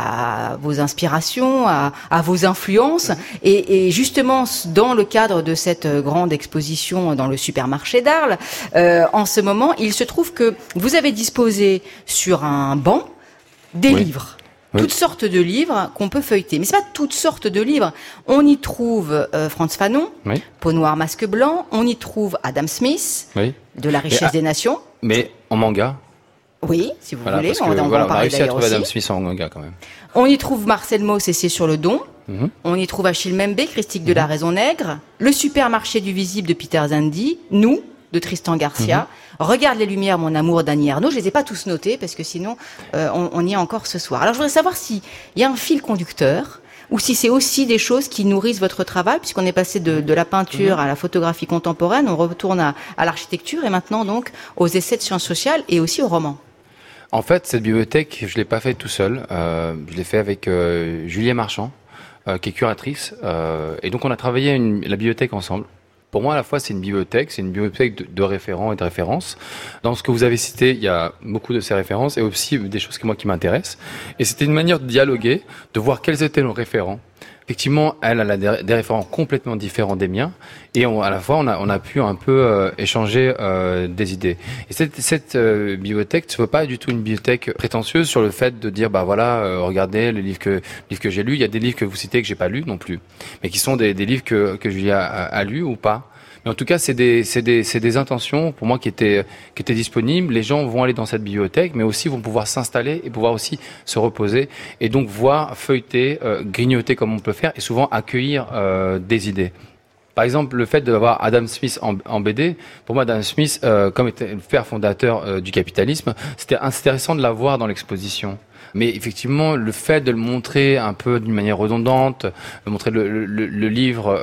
à vos inspirations, à, à vos influences. Et, et justement, dans le cadre de cette grande exposition dans le supermarché d'Arles, euh, en ce moment, il se trouve que vous avez disposé sur un banc des oui. livres. Oui. Toutes sortes de livres qu'on peut feuilleter. Mais c'est pas toutes sortes de livres. On y trouve euh, Frantz Fanon, oui. Peau noire, masque blanc. On y trouve Adam Smith, oui. de La richesse mais, des nations. Mais en manga. Oui, si vous voilà, voulez. Parce on, que, on voilà, va en on a parler réussi à trouver aussi. Adam Smith en manga quand même. On y trouve Marcel Mauss et C'est sur le don. Mm-hmm. On y trouve Achille Mbembe, Christique mm-hmm. de la raison nègre. Le supermarché du visible de Peter Zandi. Nous, de Tristan Garcia. Mm-hmm. Regarde les lumières, mon amour, d'Annie Ernaux. Je les ai pas tous notés parce que sinon, euh, on, on y est encore ce soir. Alors, je voudrais savoir s'il y a un fil conducteur ou si c'est aussi des choses qui nourrissent votre travail, puisqu'on est passé de, de la peinture mmh. à la photographie contemporaine, on retourne à, à l'architecture et maintenant donc aux essais de sciences sociales et aussi au roman. En fait, cette bibliothèque, je l'ai pas faite tout seul. Euh, je l'ai fait avec euh, Juliette Marchand, euh, qui est curatrice. Euh, et donc, on a travaillé une, la bibliothèque ensemble. Pour moi, à la fois, c'est une bibliothèque, c'est une bibliothèque de, de référents et de références. Dans ce que vous avez cité, il y a beaucoup de ces références et aussi des choses que moi qui m'intéressent. Et c'était une manière de dialoguer, de voir quels étaient nos référents. Effectivement, elle, elle a des, des référents complètement différents des miens, et on, à la fois, on a, on a pu un peu euh, échanger euh, des idées. Et cette, cette euh, bibliothèque ne veut pas du tout une bibliothèque prétentieuse sur le fait de dire, bah voilà, euh, regardez les livres que, livres que j'ai lus. Il y a des livres que vous citez que j'ai pas lus non plus, mais qui sont des, des livres que, que Julia a, a lus ou pas. Mais en tout cas, c'est des, c'est des, c'est des intentions pour moi qui étaient, qui étaient disponibles. Les gens vont aller dans cette bibliothèque, mais aussi vont pouvoir s'installer et pouvoir aussi se reposer et donc voir, feuilleter, euh, grignoter comme on peut faire et souvent accueillir euh, des idées. Par exemple, le fait d'avoir Adam Smith en, en B D, pour moi, Adam Smith, euh, comme était le père fondateur euh, du capitalisme, c'était intéressant de l'avoir dans l'exposition. Mais effectivement, le fait de le montrer un peu d'une manière redondante, de montrer le, le, le livre,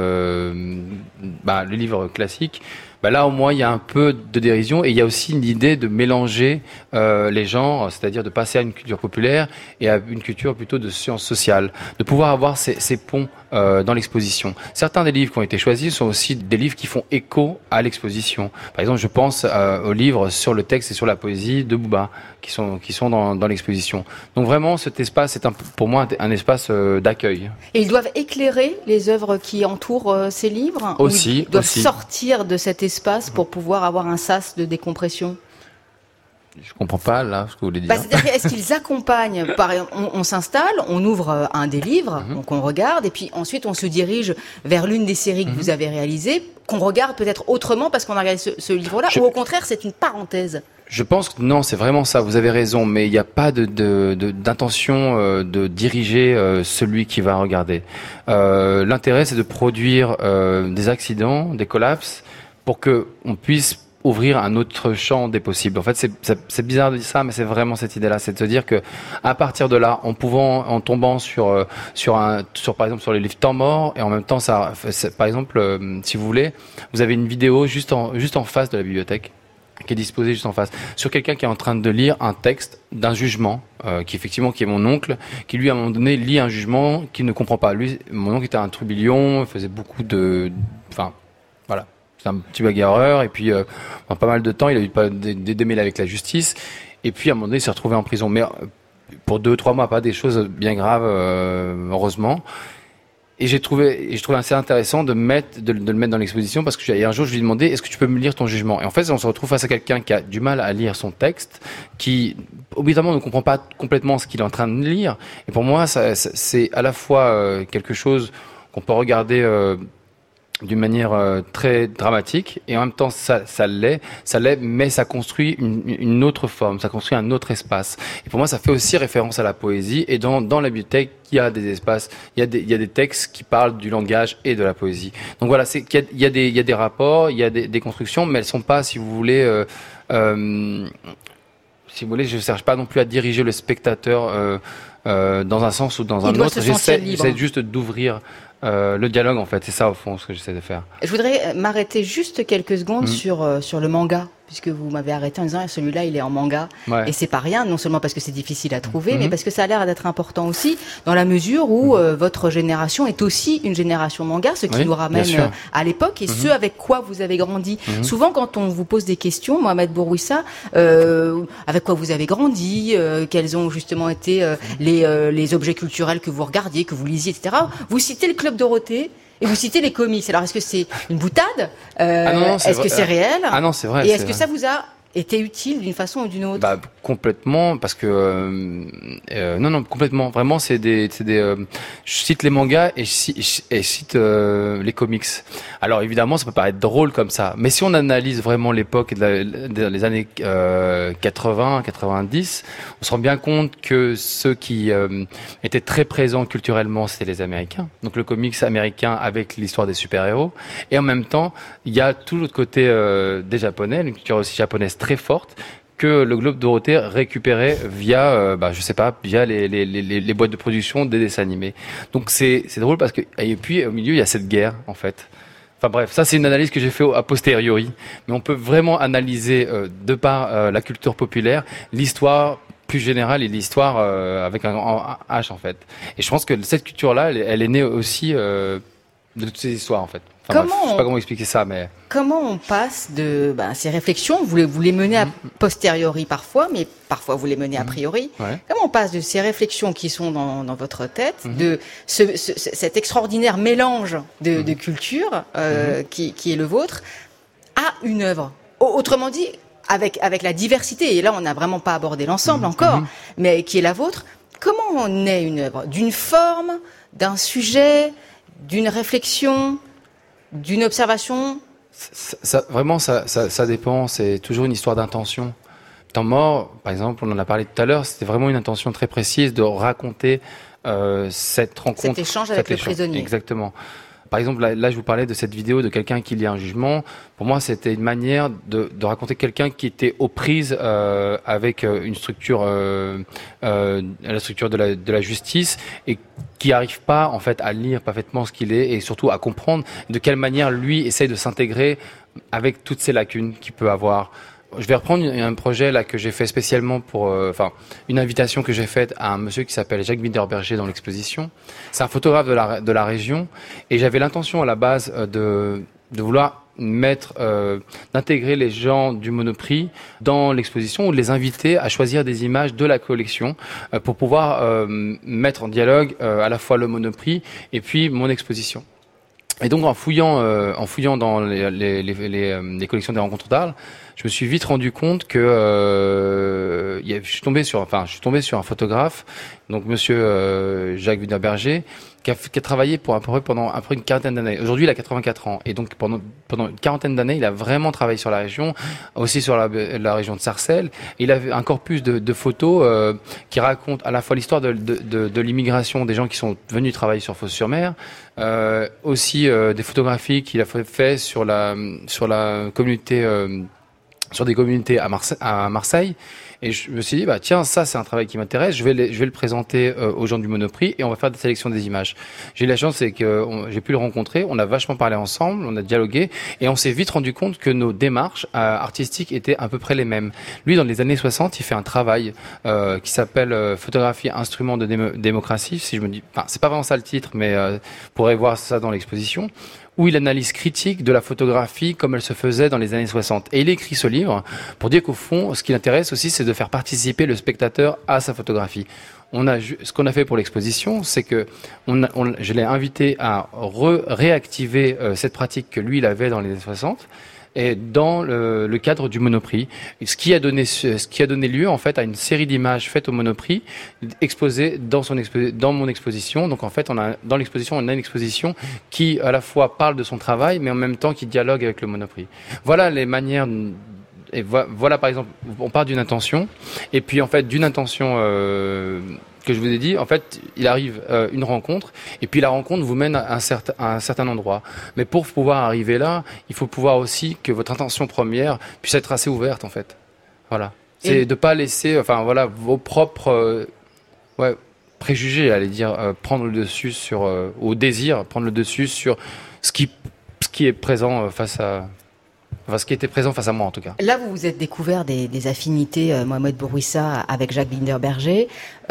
euh, bah, le livre classique, bah là au moins il y a un peu de dérision et il y a aussi l'idée de mélanger euh, les genres, c'est-à-dire de passer à une culture populaire et à une culture plutôt de sciences sociales, de pouvoir avoir ces, ces ponts euh, dans l'exposition. Certains des livres qui ont été choisis sont aussi des livres qui font écho à l'exposition. Par exemple, je pense euh, aux livres sur le texte et sur la poésie de Bouba qui sont qui sont dans, dans l'exposition. Donc vraiment, cet espace est un, pour moi un, un espace euh, d'accueil. Et ils doivent éclairer les œuvres qui entourent euh, ces livres. Aussi, ou ils doivent aussi. sortir de cet espace pour pouvoir avoir un sas de décompression. Je comprends pas là ce que vous voulez dire. Bah, c'est-à-dire, est-ce qu'ils accompagnent, par, on, on s'installe, on ouvre un des livres, mm-hmm. donc on regarde, et puis ensuite on se dirige vers l'une des séries que mm-hmm. vous avez réalisées, qu'on regarde peut-être autrement parce qu'on a regardé ce, ce livre-là, Je... ou au contraire c'est une parenthèse. Je pense que non, c'est vraiment ça. Vous avez raison, mais il n'y a pas de, de, de d'intention euh, de diriger euh, celui qui va regarder. Euh, l'intérêt, c'est de produire euh, des accidents, des collapses, pour que on puisse ouvrir un autre champ des possibles. En fait, c'est, c'est, c'est bizarre de dire ça, mais c'est vraiment cette idée-là, c'est de se dire que à partir de là, en pouvant, en tombant sur euh, sur un, sur par exemple sur les livres temps morts, et en même temps, ça, par exemple, euh, si vous voulez, vous avez une vidéo juste en juste en face de la bibliothèque, qui est disposée juste en face, sur quelqu'un qui est en train de lire un texte d'un jugement, euh, qui effectivement qui est mon oncle, qui lui à un moment donné lit un jugement qu'il ne comprend pas. Lui, mon oncle était un trublion, il faisait beaucoup de, enfin, voilà. C'est un petit bagarreur, et puis euh, pendant pas mal de temps, il a eu pas des, des démêlés avec la justice, et puis à un moment donné, il s'est retrouvé en prison, mais pour deux, trois mois, pas des choses bien graves, euh, heureusement. Et j'ai trouvé, et je trouvais assez intéressant de mettre, de, de le mettre dans l'exposition, parce que un jour, je lui ai demandé, est-ce que tu peux me lire ton jugement? Et en fait, on se retrouve face à quelqu'un qui a du mal à lire son texte, qui, obligatoirement, ne comprend pas complètement ce qu'il est en train de lire. Et pour moi, ça, c'est à la fois euh, quelque chose qu'on peut regarder euh, d'une manière euh, très dramatique, et en même temps ça, ça l'est, ça l'est, mais ça construit une, une autre forme, ça construit un autre espace. Et pour moi, ça fait aussi référence à la poésie. Et dans dans la bibliothèque, il y a des espaces, il y a des il y a des textes qui parlent du langage et de la poésie. Donc voilà, c'est qu'il y a, il y a des il y a des rapports, il y a des, des constructions, mais elles sont pas, si vous voulez, euh, euh, si vous voulez, je cherche pas non plus à diriger le spectateur euh, euh, dans un sens ou dans un autre. J'essaie, j'essaie juste d'ouvrir Euh, le dialogue, en fait, c'est ça au fond ce que j'essaie de faire. Je voudrais m'arrêter juste quelques secondes mmh. sur euh, sur le manga, puisque vous m'avez arrêté en disant celui-là il est en manga, ouais. Et c'est pas rien, non seulement parce que c'est difficile à trouver, mmh. mais parce que ça a l'air d'être important aussi dans la mesure où mmh. euh, votre génération est aussi une génération manga, ce qui oui, nous ramène euh, à l'époque et mmh. ce avec quoi vous avez grandi. Mmh. Souvent, quand on vous pose des questions, Mohamed Bourouissa, euh, avec quoi vous avez grandi, euh, quels ont justement été euh, les euh, les objets culturels que vous regardiez, que vous lisiez, et cetera. Vous citez le Club Dorothée. Et vous citez les comics. Alors, est-ce que c'est une boutade euh, ah non, non, Est-ce vrai. que c'est réel Ah non, c'est vrai. Et est-ce vrai. que ça vous a été utile d'une façon ou d'une autre? Bah complètement, parce que euh, euh, non non complètement. Vraiment, c'est des c'est des. Euh, je cite les mangas et je, et je cite euh, les comics. Alors évidemment, ça peut paraître drôle comme ça, mais si on analyse vraiment l'époque des années euh, quatre-vingts, quatre-vingt-dix, on se rend bien compte que ceux qui euh, étaient très présents culturellement, c'était les Américains. Donc le comics américain avec l'histoire des super-héros, et en même temps, il y a tout l'autre côté euh, des Japonais, une culture aussi japonaise très forte, que le Globe Dorothée récupérait via, euh, bah, je sais pas, via les, les, les, les boîtes de production des dessins animés. Donc c'est, c'est drôle parce que, et puis au milieu, il y a cette guerre, en fait. Enfin bref, ça c'est une analyse que j'ai fait a posteriori. Mais on peut vraiment analyser, euh, de par euh, la culture populaire, l'histoire plus générale et l'histoire euh, avec un, un H, en fait. Et je pense que cette culture-là, elle, elle est née aussi euh, de toutes ces histoires, en fait. Enfin, comment bref, je sais pas comment expliquer ça, mais comment on passe de ben, ces réflexions, vous les, vous les menez à posteriori parfois, mais parfois vous les menez a priori. Ouais. Comment on passe de ces réflexions qui sont dans, dans votre tête, mm-hmm. de ce, ce, cet extraordinaire mélange de, mm-hmm. de cultures euh, mm-hmm. qui, qui est le vôtre, à une œuvre? Autrement dit, avec avec la diversité. Et là, on n'a vraiment pas abordé l'ensemble mm-hmm. encore, mm-hmm. mais qui est la vôtre. Comment on naît une œuvre? D'une forme, d'un sujet, d'une réflexion, d'une observation? ça, ça, Vraiment, ça, ça, ça dépend. C'est toujours une histoire d'intention. Temps mort, par exemple, on en a parlé tout à l'heure, c'était vraiment une intention très précise de raconter euh, cette rencontre. Cet échange avec cet le échange. prisonnier. Exactement. Par exemple, là, là, je vous parlais de cette vidéo de quelqu'un qui lit un jugement. Pour moi, c'était une manière de, de raconter quelqu'un qui était aux prises euh, avec une structure, euh, euh, la structure de la, de la justice, et qui n'arrive pas en fait à lire parfaitement ce qu'il est, et surtout à comprendre de quelle manière lui essaye de s'intégrer avec toutes ces lacunes qu'il peut avoir. Je vais reprendre un projet là que j'ai fait spécialement pour, euh, enfin, une invitation que j'ai faite à un monsieur qui s'appelle Jacques Winterberger dans l'exposition. C'est un photographe de la de la région, et j'avais l'intention à la base de de vouloir mettre, euh, d'intégrer les gens du Monoprix dans l'exposition, ou de les inviter à choisir des images de la collection euh, pour pouvoir euh, mettre en dialogue euh, à la fois le Monoprix et puis mon exposition. Et donc en fouillant, euh, en fouillant dans les, les, les, les, les collections des rencontres d'Arles, je me suis vite rendu compte que euh, y a, je suis tombé sur, enfin, je suis tombé sur un photographe, donc Monsieur euh, Jacques Winterberger, qui a, qui a travaillé pour à peu près pendant à peu près une quarantaine d'années. Aujourd'hui, il a quatre-vingt-quatre ans, et donc pendant pendant une quarantaine d'années, il a vraiment travaillé sur la région, aussi sur la, la région de Sarcelles. Et il avait un corpus de, de photos euh, qui raconte à la fois l'histoire de, de, de, de l'immigration des gens qui sont venus travailler sur Fos-sur-Mer, euh, aussi euh, des photographies qu'il a fait sur la sur la communauté euh, sur des communautés à Marseille, à Marseille. Et je me suis dit, bah, tiens, ça, c'est un travail qui m'intéresse. Je vais, le, je vais le présenter euh, aux gens du Monoprix et on va faire des sélections des images. J'ai eu la chance, c'est que on, j'ai pu le rencontrer. On a vachement parlé ensemble, on a dialogué et on s'est vite rendu compte que nos démarches euh, artistiques étaient à peu près les mêmes. Lui, dans les années soixante, il fait un travail euh, qui s'appelle euh, photographie instrument de démo- démocratie. Si je me dis, enfin, c'est pas vraiment ça le titre, mais euh, vous pourrez voir ça dans l'exposition, où il analyse critique de la photographie comme elle se faisait dans les années soixante. Et il écrit ce livre pour dire qu'au fond, ce qui l'intéresse aussi, c'est de faire participer le spectateur à sa photographie. On a, ce qu'on a fait pour l'exposition, c'est que on a, on, je l'ai invité à re, réactiver euh, cette pratique que lui, il avait dans les années soixante. Et dans le, le cadre du Monoprix, ce qui a donné ce qui a donné lieu en fait à une série d'images faites au Monoprix, exposées dans son expo, dans mon exposition. Donc en fait, on a dans l'exposition, on a une exposition qui à la fois parle de son travail, mais en même temps qui dialogue avec le Monoprix. Voilà les manières. Et voilà par exemple, on part d'une intention, et puis en fait d'une intention euh, que je vous ai dit, en fait, il arrive euh, une rencontre, et puis la rencontre vous mène à un, certain, à un certain endroit. Mais pour pouvoir arriver là, il faut pouvoir aussi que votre intention première puisse être assez ouverte, en fait. Voilà. C'est et... de pas laisser, enfin voilà, vos propres euh, ouais, préjugés, allez dire, euh, prendre le dessus sur, euh, au désir, prendre le dessus sur ce qui, ce qui est présent euh, face à. Enfin, ce qui était présent face à moi, en tout cas. Là, vous vous êtes découvert des, des affinités, euh, Mohamed Bourouissa, avec Jacques Binder-Berger.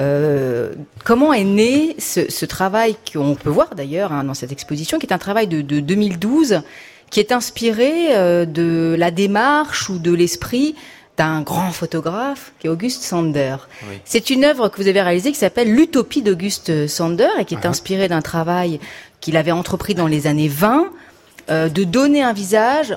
Euh, comment est né ce, ce travail qu'on peut voir d'ailleurs hein, dans cette exposition, qui est un travail de, de deux mille douze, qui est inspiré euh, de la démarche ou de l'esprit d'un grand photographe, qui est August Sander. Oui. C'est une œuvre que vous avez réalisée qui s'appelle L'Utopie d'August Sander et qui est uh-huh. inspirée d'un travail qu'il avait entrepris dans les années vingt, euh, de donner un visage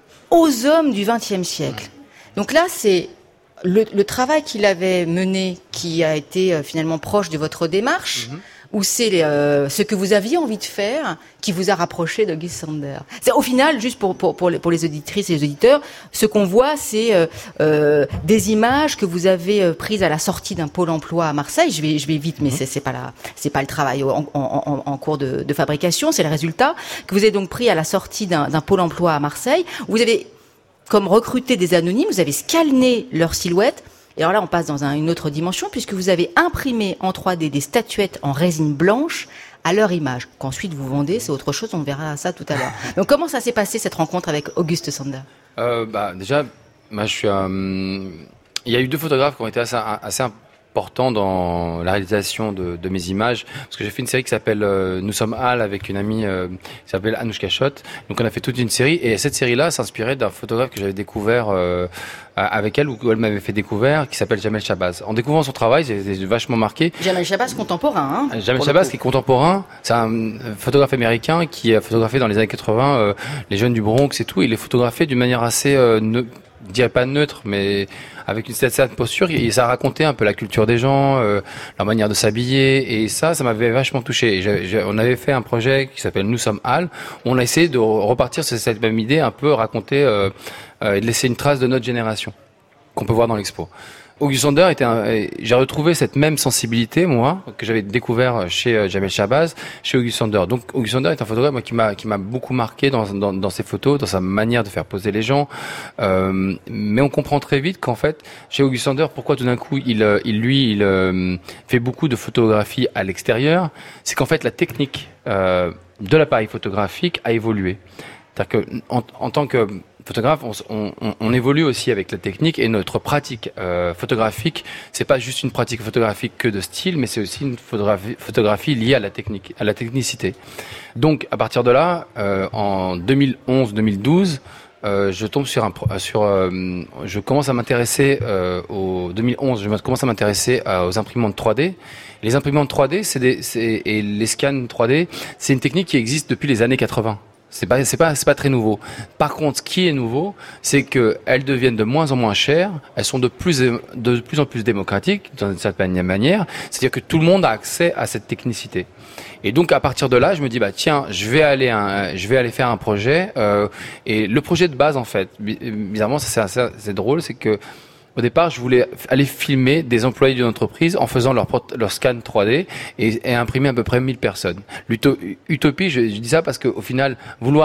aux hommes du vingtième siècle. Donc là, c'est le, le travail qu'il avait mené qui a été euh, finalement proche de votre démarche, mm-hmm. ou c'est euh, ce que vous aviez envie de faire qui vous a rapproché d'August Sander. C'est au final, juste pour pour pour les, pour les auditrices et les auditeurs, ce qu'on voit, c'est euh, euh, des images que vous avez euh, prises à la sortie d'un pôle emploi à Marseille. Je vais je vais vite, mais mm-hmm. c'est c'est pas la c'est pas le travail en, en, en, en cours de, de fabrication, c'est le résultat que vous avez donc pris à la sortie d'un, d'un pôle emploi à Marseille. Vous avez comme recruté des anonymes, vous avez scanné leur silhouette. Et alors là, on passe dans un, une autre dimension, puisque vous avez imprimé en trois D des statuettes en résine blanche à leur image, qu'ensuite vous vendez, c'est autre chose, on verra ça tout à l'heure. Donc comment ça s'est passé, cette rencontre avec August Sander ? euh, bah, Déjà, moi, je suis, euh, il y a eu deux photographes qui ont été assez, assez importants dans la réalisation de, de mes images, parce que j'ai fait une série qui s'appelle euh, Nous sommes Al avec une amie euh, qui s'appelle Anouchka Schott. Donc on a fait toute une série, et cette série-là s'inspirait d'un photographe que j'avais découvert euh, avec elle, ou elle m'avait fait découvrir, qui s'appelle Jamel Shabazz. En découvrant son travail, j'ai été vachement marqué. Jamel Shabazz contemporain, hein. Jamel Shabazz qui est contemporain, c'est un photographe américain qui a photographié dans les années quatre-vingts euh, les jeunes du Bronx et tout. Il est photographié d'une manière assez, euh, ne, je dirais pas neutre, mais avec une certaine posture, et ça racontait un peu la culture des gens, euh, leur manière de s'habiller, et ça, ça m'avait vachement touché. Et j'ai, j'ai, on avait fait un projet qui s'appelle Nous sommes Al. On a essayé de repartir sur cette même idée, un peu raconter euh, euh, et de laisser une trace de notre génération qu'on peut voir dans l'expo. August Sander était un, j'ai retrouvé cette même sensibilité, moi, que j'avais découvert chez Jamel Shabazz, chez August Sander. Donc, August Sander est un photographe, moi, qui m'a, qui m'a beaucoup marqué dans, dans, dans ses photos, dans sa manière de faire poser les gens. Euh, mais on comprend très vite qu'en fait, chez August Sander, pourquoi tout d'un coup, il, il lui, il euh, fait beaucoup de photographie à l'extérieur. C'est qu'en fait, la technique euh, de l'appareil photographique a évolué. C'est-à-dire que, en, en tant que photographe, on, on, on évolue aussi avec la technique, et notre pratique euh, photographique, c'est pas juste une pratique photographique que de style, mais c'est aussi une photographie, photographie liée à la technique, à la technicité. Donc, à partir de là, euh, en deux mille onze deux mille douze, euh, je tombe sur un, sur, euh, je commence à m'intéresser euh, au deux mille onze, je commence à m'intéresser euh, aux imprimantes trois D. Les imprimantes trois D, c'est des, c'est, et les scans trois D, c'est une technique qui existe depuis les années quatre-vingts. C'est pas, c'est pas, c'est pas très nouveau. Par contre, ce qui est nouveau, c'est que elles deviennent de moins en moins chères. Elles sont de plus, de plus en plus démocratiques, d'une certaine manière. C'est-à-dire que tout le monde a accès à cette technicité. Et donc, à partir de là, je me dis, bah, tiens, je vais aller, un, je vais aller faire un projet, euh, et le projet de base, en fait, bizarrement, c'est assez, c'est drôle, c'est que, au départ, je voulais aller filmer des employés d'une entreprise en faisant leur, leur scan trois D et, et imprimer à peu près mille personnes. L'utopie, je, je dis ça parce qu'au final, vouloir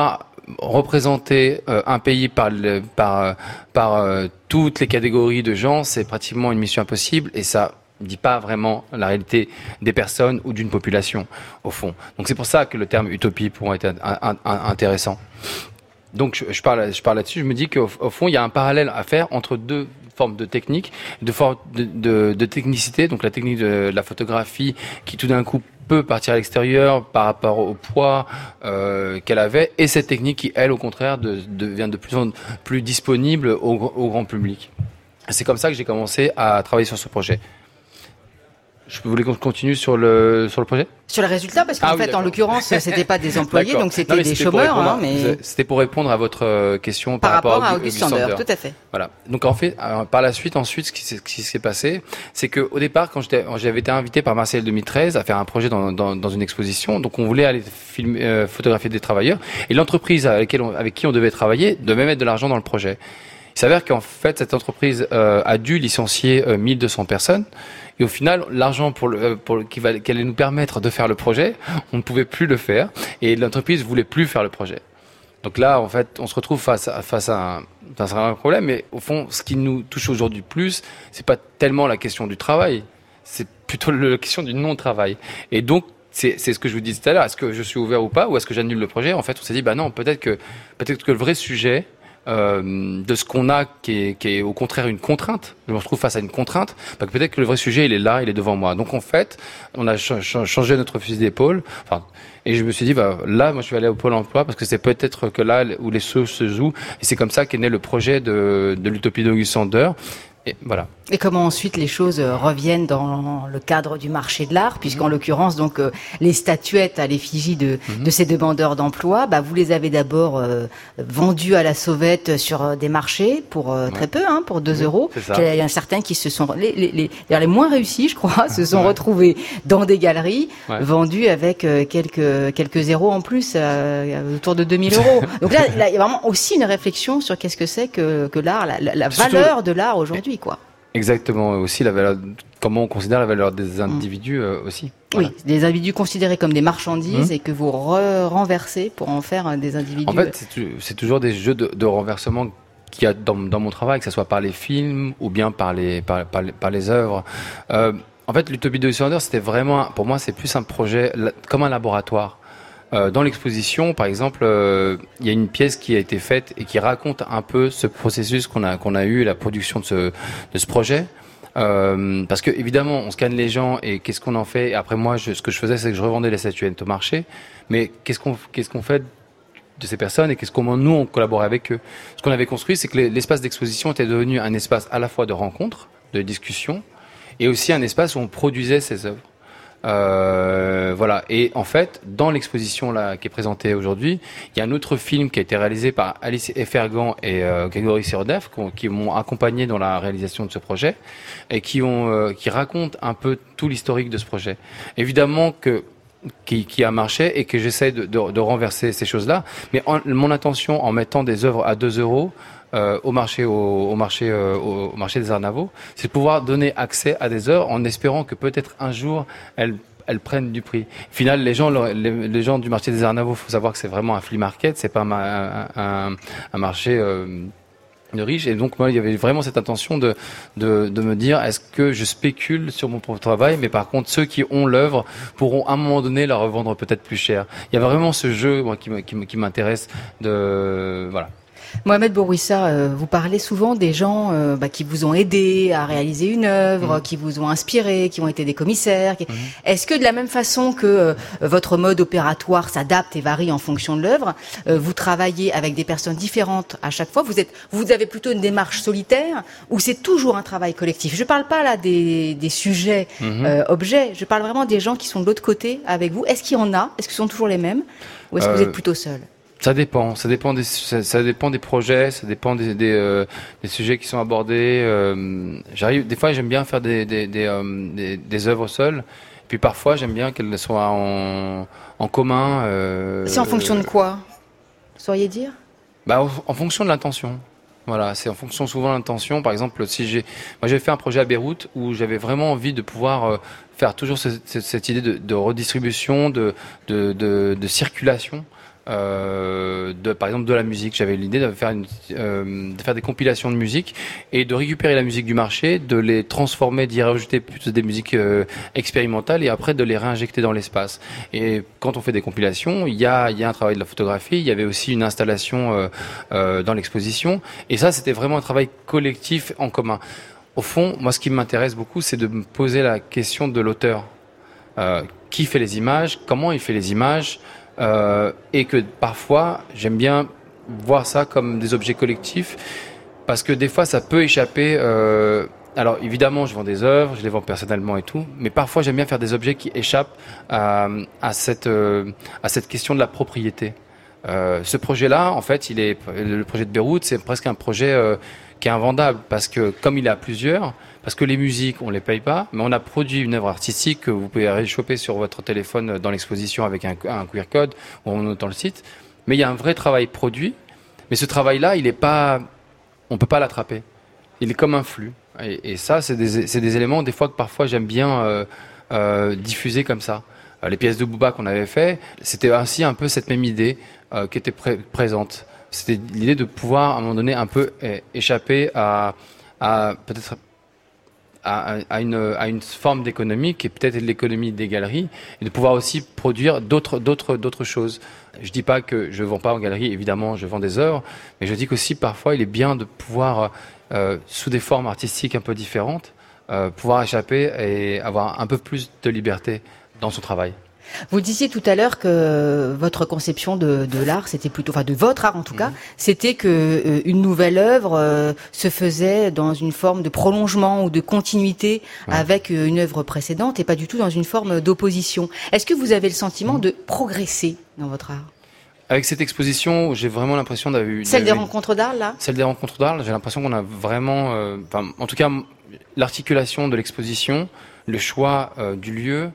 représenter euh, un pays par le, par par euh, toutes les catégories de gens, c'est pratiquement une mission impossible et ça ne dit pas vraiment la réalité des personnes ou d'une population au fond. Donc c'est pour ça que le terme utopie pourrait être un, un, un, intéressant. Donc je, je parle je parle là-dessus, je me dis qu'au au fond il y a un parallèle à faire entre deux formes de techniques, de formes de, de, de technicité, donc la technique de, de la photographie qui tout d'un coup peut partir à l'extérieur par rapport au poids euh, qu'elle avait, et cette technique qui, elle, au contraire, de, devient de plus en plus disponible au, au grand public. C'est comme ça que j'ai commencé à travailler sur ce projet. Je voulais qu'on continue sur le sur le projet. Sur le résultat, parce qu'en ah, fait, oui, en l'occurrence, c'était pas des employés, donc c'était non, des c'était chômeurs. Répondre, hein, mais... C'était pour répondre à votre question par, par rapport, rapport à August Sander, tout à fait. Voilà. Donc en fait, alors, par la suite, ensuite, ce qui s'est, ce qui s'est passé, c'est que au départ, quand j'étais, j'avais été invité par Marseille deux mille treize à faire un projet dans, dans, dans une exposition, donc on voulait aller filmer, euh, photographier des travailleurs, et l'entreprise avec, laquelle on, avec qui on devait travailler devait mettre de l'argent dans le projet. Il s'avère qu'en fait, cette entreprise euh, a dû licencier euh, mille deux cents personnes. Et au final, l'argent pour le, pour le, qui, va, qui allait nous permettre de faire le projet, on ne pouvait plus le faire. Et l'entreprise voulait plus faire le projet. Donc là, en fait, on se retrouve face à, face à un, face à un problème. Mais au fond, ce qui nous touche aujourd'hui plus, c'est pas tellement la question du travail. C'est plutôt la question du non-travail. Et donc, c'est, c'est ce que je vous disais tout à l'heure. Est-ce que je suis ouvert ou pas? Ou est-ce que j'annule le projet? En fait, on s'est dit, bah non, peut-être que, peut-être que le vrai sujet, Euh, de ce qu'on a qui est, qui est au contraire une contrainte, je me retrouve face à une contrainte, bah, peut-être que le vrai sujet il est là, il est devant moi. Donc en fait, on a ch- ch- changé notre fusil d'épaule, enfin, et je me suis dit bah là, moi je vais aller au Pôle Emploi parce que c'est peut-être que là où les choses se jouent, et c'est comme ça qu'est né le projet de, de l'utopie d'August Sander. Et voilà. Et comment ensuite les choses reviennent dans le cadre du marché de l'art, puisqu'en l'occurrence donc euh, les statuettes à l'effigie de, mmh. de ces demandeurs d'emploi, bah vous les avez d'abord euh, vendues à la sauvette sur euh, des marchés pour euh, très ouais. peu, hein, pour deux euros. Il y en a certains qui se sont les les les, les moins réussis, je crois, se sont ouais. retrouvés dans des galeries ouais. vendus avec euh, quelques quelques zéros en plus, euh, autour de deux mille euros. Donc là, là, il y a vraiment aussi une réflexion sur qu'est-ce que c'est que que l'art, la, la, la valeur de l'art aujourd'hui, quoi. Exactement, aussi la valeur, comment on considère la valeur des individus euh, aussi. Voilà. Oui, des individus considérés comme des marchandises mmh. et que vous re- renversez pour en faire des individus. En fait, c'est, c'est toujours des jeux de, de renversement qu'il y a dans, dans mon travail, que ce soit par les films ou bien par les, par, par, par les œuvres. Euh, en fait, l'utopie d'August Sander, c'était vraiment, pour moi, c'est plus un projet comme un laboratoire. Euh, dans l'exposition, par exemple, euh, il y a une pièce qui a été faite et qui raconte un peu ce processus qu'on a qu'on a eu, la production de ce de ce projet. Euh, parce que évidemment, on scanne les gens et qu'est-ce qu'on en fait? Et après moi, je, ce que je faisais, c'est que je revendais les statuettes au marché. Mais qu'est-ce qu'on qu'est-ce qu'on fait de ces personnes et qu'est-ce comment nous on collaborait avec eux? Ce qu'on avait construit, c'est que l'espace d'exposition était devenu un espace à la fois de rencontre, de discussion, et aussi un espace où on produisait ces œuvres. Euh, voilà. Et en fait, dans l'exposition là qui est présentée aujourd'hui, il y a un autre film qui a été réalisé par Alice Effergan et euh, Grégory Sirodev qui m'ont accompagné dans la réalisation de ce projet et qui ont euh, qui racontent un peu tout l'historique de ce projet. Évidemment que qui, qui a marché et que j'essaie de, de, de renverser ces choses-là. Mais en, mon intention en mettant des œuvres à deux euros Euh, au marché, au, au marché, euh, au, au marché des Arts Navaux, c'est de pouvoir donner accès à des œuvres en espérant que peut-être un jour elles, elles prennent du prix. Au final, les gens, les, les gens du marché des Arts Navaux, faut savoir que c'est vraiment un flea market, c'est pas un, un, un marché euh, de riches. Et donc moi, il y avait vraiment cette intention de, de, de me dire, est-ce que je spécule sur mon propre travail, mais par contre ceux qui ont l'œuvre pourront à un moment donné la revendre peut-être plus cher. Il y a vraiment ce jeu, moi, qui, qui, qui m'intéresse de voilà. Mohamed Bourouissa, euh, vous parlez souvent des gens euh, bah, qui vous ont aidé à réaliser une œuvre, mmh. qui vous ont inspiré, qui ont été des commissaires. Qui... Mmh. Est-ce que de la même façon que euh, votre mode opératoire s'adapte et varie en fonction de l'œuvre, euh, vous travaillez avec des personnes différentes à chaque fois? Vous êtes, vous avez plutôt une démarche solitaire ou c'est toujours un travail collectif? Je parle pas là des, des sujets mmh. euh, objets. Je parle vraiment des gens qui sont de l'autre côté avec vous. Est-ce qu'il y en a? Est-ce que ce sont toujours les mêmes ou est-ce que euh... vous êtes plutôt seul? Ça dépend, ça dépend des, ça, ça dépend des projets, ça dépend des, des, euh, des sujets qui sont abordés. Euh, j'arrive, des fois, j'aime bien faire des, des, des, euh, des, des œuvres seules. Puis parfois, j'aime bien qu'elles soient en, en commun. Euh, c'est en fonction de quoi, sauriez dire? Bah, en, en fonction de l'intention. Voilà, c'est en fonction souvent de l'intention. Par exemple, si j'ai, moi, j'avais fait un projet à Beyrouth où j'avais vraiment envie de pouvoir euh, faire toujours ce, cette, cette idée de, de redistribution, de, de, de, de circulation. euh, de, par exemple, de la musique. J'avais l'idée de faire, une, euh, de faire des compilations de musique et de récupérer la musique du marché, de les transformer, d'y rajouter plutôt des musiques euh, expérimentales et après de les réinjecter dans l'espace. Et quand on fait des compilations, il y a, il y a un travail de la photographie, il y avait aussi une installation euh, euh, dans l'exposition. Et ça, c'était vraiment un travail collectif en commun. Au fond, moi, ce qui m'intéresse beaucoup, c'est de me poser la question de l'auteur. Euh, qui fait les images, comment il fait les images, euh, et que parfois j'aime bien voir ça comme des objets collectifs parce que des fois ça peut échapper. Euh, alors évidemment je vends des œuvres, je les vends personnellement et tout, mais parfois j'aime bien faire des objets qui échappent à, à cette euh, à cette question de la propriété. Euh, ce projet-là, en fait, il est le projet de Beyrouth, c'est presque un projet euh, qui est invendable parce que comme il est à plusieurs. Parce que les musiques, on les paye pas, mais on a produit une œuvre artistique que vous pouvez réchoper sur votre téléphone dans l'exposition avec un, un Q R code ou en notant le site. Mais il y a un vrai travail produit. Mais ce travail-là, il est pas, on peut pas l'attraper. Il est comme un flux. Et, et ça, c'est des, c'est des éléments des fois que parfois j'aime bien euh, euh, diffuser comme ça. Euh, les pièces de Booba qu'on avait fait, c'était ainsi un peu cette même idée euh, qui était pré- présente. C'était l'idée de pouvoir à un moment donné un peu é- échapper à, à peut-être À, à, une, à une forme d'économie qui est peut-être l'économie des galeries et de pouvoir aussi produire d'autres, d'autres, d'autres choses. Je dis pas que je vends pas en galerie, évidemment, je vends des œuvres, mais je dis qu'aussi parfois il est bien de pouvoir, euh, sous des formes artistiques un peu différentes, euh, pouvoir échapper et avoir un peu plus de liberté dans son travail. Vous disiez tout à l'heure que votre conception de, de l'art, c'était plutôt, enfin de votre art en tout cas, mmh. c'était que euh, une nouvelle œuvre euh, se faisait dans une forme de prolongement ou de continuité ouais. avec euh, une œuvre précédente et pas du tout dans une forme d'opposition. Est-ce que vous avez le sentiment mmh. de progresser dans votre art ? Avec cette exposition, j'ai vraiment l'impression d'avoir eu... Celle des rencontres d'art, là ? Celle des rencontres d'art, j'ai l'impression qu'on a vraiment... Euh, enfin, en tout cas, l'articulation de l'exposition, le choix euh, du lieu...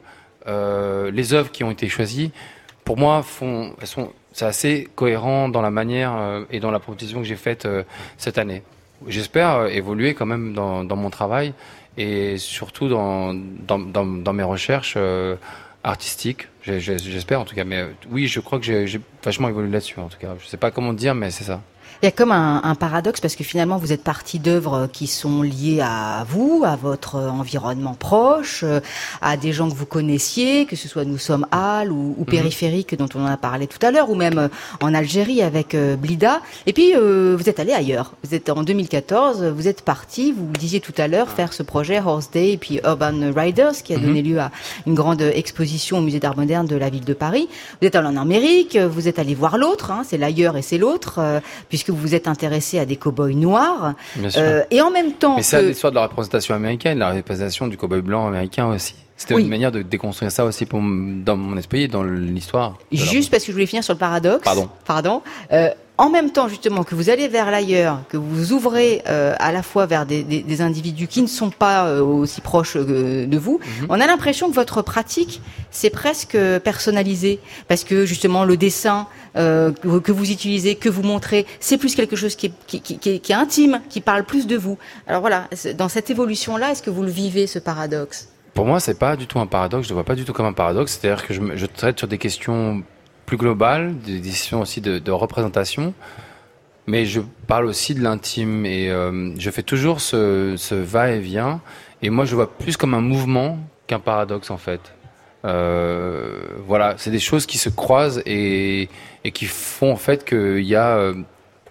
Euh, les œuvres qui ont été choisies, pour moi, font, elles sont, c'est assez cohérent dans la manière euh, et dans la proposition que j'ai faite euh, cette année. J'espère euh, évoluer quand même dans, dans mon travail et surtout dans, dans, dans, dans mes recherches euh, artistiques. J'ai, j'espère en tout cas. Mais euh, oui, je crois que j'ai, j'ai vachement évolué là-dessus en tout cas. Je ne sais pas comment dire, mais c'est ça. Il y a comme un, un paradoxe parce que finalement vous êtes parti d'œuvres qui sont liées à vous, à votre environnement proche, à des gens que vous connaissiez, que ce soit Nous sommes Halles ou, ou Périphérique dont on en a parlé tout à l'heure, ou même en Algérie avec euh, Blida. Et puis euh, vous êtes allé ailleurs. Vous êtes en deux mille quatorze, vous êtes parti, vous le disiez tout à l'heure, faire ce projet Horse Day et puis Urban Riders qui a donné lieu à une grande exposition au musée d'art moderne de la ville de Paris. Vous êtes allé en Amérique, vous êtes allé voir l'autre, hein, c'est l'ailleurs et c'est l'autre, euh, puisque que vous vous êtes intéressé à des cow-boys noirs. Bien sûr. Euh, et en même temps... Mais c'est que... l'histoire de la représentation américaine, la représentation du cow-boy blanc américain aussi. C'était oui. une manière de déconstruire ça aussi pour, dans mon esprit et dans l'histoire. Juste parce que je voulais finir sur le paradoxe. Pardon. Pardon. Euh, en même temps, justement, que vous allez vers l'ailleurs, que vous ouvrez euh, à la fois vers des, des, des individus qui ne sont pas euh, aussi proches euh, de vous, mm-hmm. on a l'impression que votre pratique, c'est presque personnalisé. Parce que, justement, le dessin euh, que, que vous utilisez, que vous montrez, c'est plus quelque chose qui est, qui, qui, qui, est, qui est intime, qui parle plus de vous. Alors voilà, dans cette évolution-là, est-ce que vous le vivez, ce paradoxe ? Pour moi, c'est pas du tout un paradoxe. Je le vois pas du tout comme un paradoxe. C'est-à-dire que je, je traite sur des questions plus globales, des questions aussi de, de représentation, mais je parle aussi de l'intime et euh, je fais toujours ce, ce va-et-vient. Et moi, je vois plus comme un mouvement qu'un paradoxe en fait. Euh, voilà, c'est des choses qui se croisent et, et qui font en fait qu'il y a. Euh,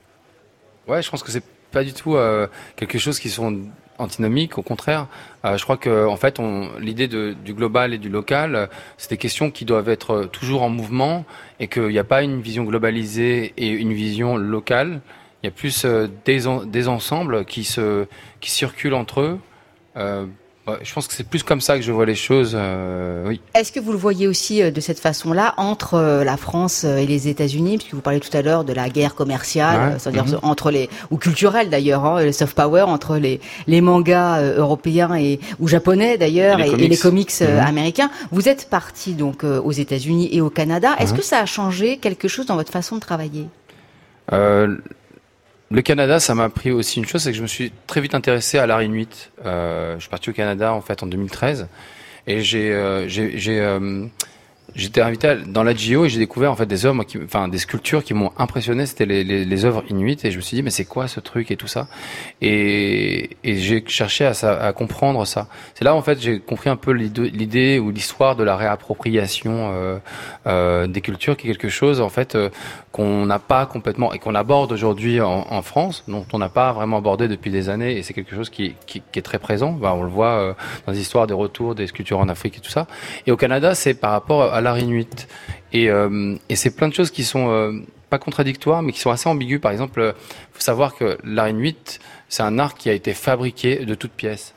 ouais, je pense que c'est pas du tout euh, quelque chose qui sont antinomique, au contraire. Euh, je crois que en fait, on, l'idée de, du global et du local, euh, c'est des questions qui doivent être toujours en mouvement et qu'il n'y a pas une vision globalisée et une vision locale. Il y a plus euh, des, en, des ensembles qui se qui circulent entre eux. Euh, ouais, je pense que c'est plus comme ça que je vois les choses. Euh, oui. Est-ce que vous le voyez aussi euh, de cette façon-là entre euh, la France et les États-Unis, puisque vous parlez tout à l'heure de la guerre commerciale, ouais. euh, c'est-à-dire mm-hmm. entre les ou culturelle d'ailleurs, hein, le soft power entre les les mangas euh, européens et ou japonais d'ailleurs et les et, comics, et les comics euh, mm-hmm. américains. Vous êtes parti donc euh, aux États-Unis et au Canada. Est-ce mm-hmm. que ça a changé quelque chose dans votre façon de travailler ? euh, Le Canada, ça m'a appris aussi une chose, c'est que je me suis très vite intéressé à l'art inuit. Euh, je suis parti au Canada en fait en deux mille treize et j'ai, euh, j'ai, j'ai, euh, j'étais invité dans la G I O et j'ai découvert en fait des œuvres, qui, enfin des sculptures qui m'ont impressionné. C'était les, les, les œuvres inuites et je me suis dit mais c'est quoi ce truc et tout ça. Et, et j'ai cherché à, à comprendre ça. C'est là en fait j'ai compris un peu l'idée, l'idée ou l'histoire de la réappropriation euh, euh, des cultures, qui est quelque chose en fait euh, qu'on n'a pas complètement et qu'on aborde aujourd'hui en, en France, dont on n'a pas vraiment abordé depuis des années. Et c'est quelque chose qui, qui, qui est très présent. Bah, on le voit euh, dans les histoires des retours des sculptures en Afrique et tout ça. Et au Canada, c'est par rapport à l'art inuit. Et, euh, et c'est plein de choses qui sont euh, pas contradictoires, mais qui sont assez ambiguës. Par exemple, il faut savoir que l'art inuit, c'est un art qui a été fabriqué de toutes pièces.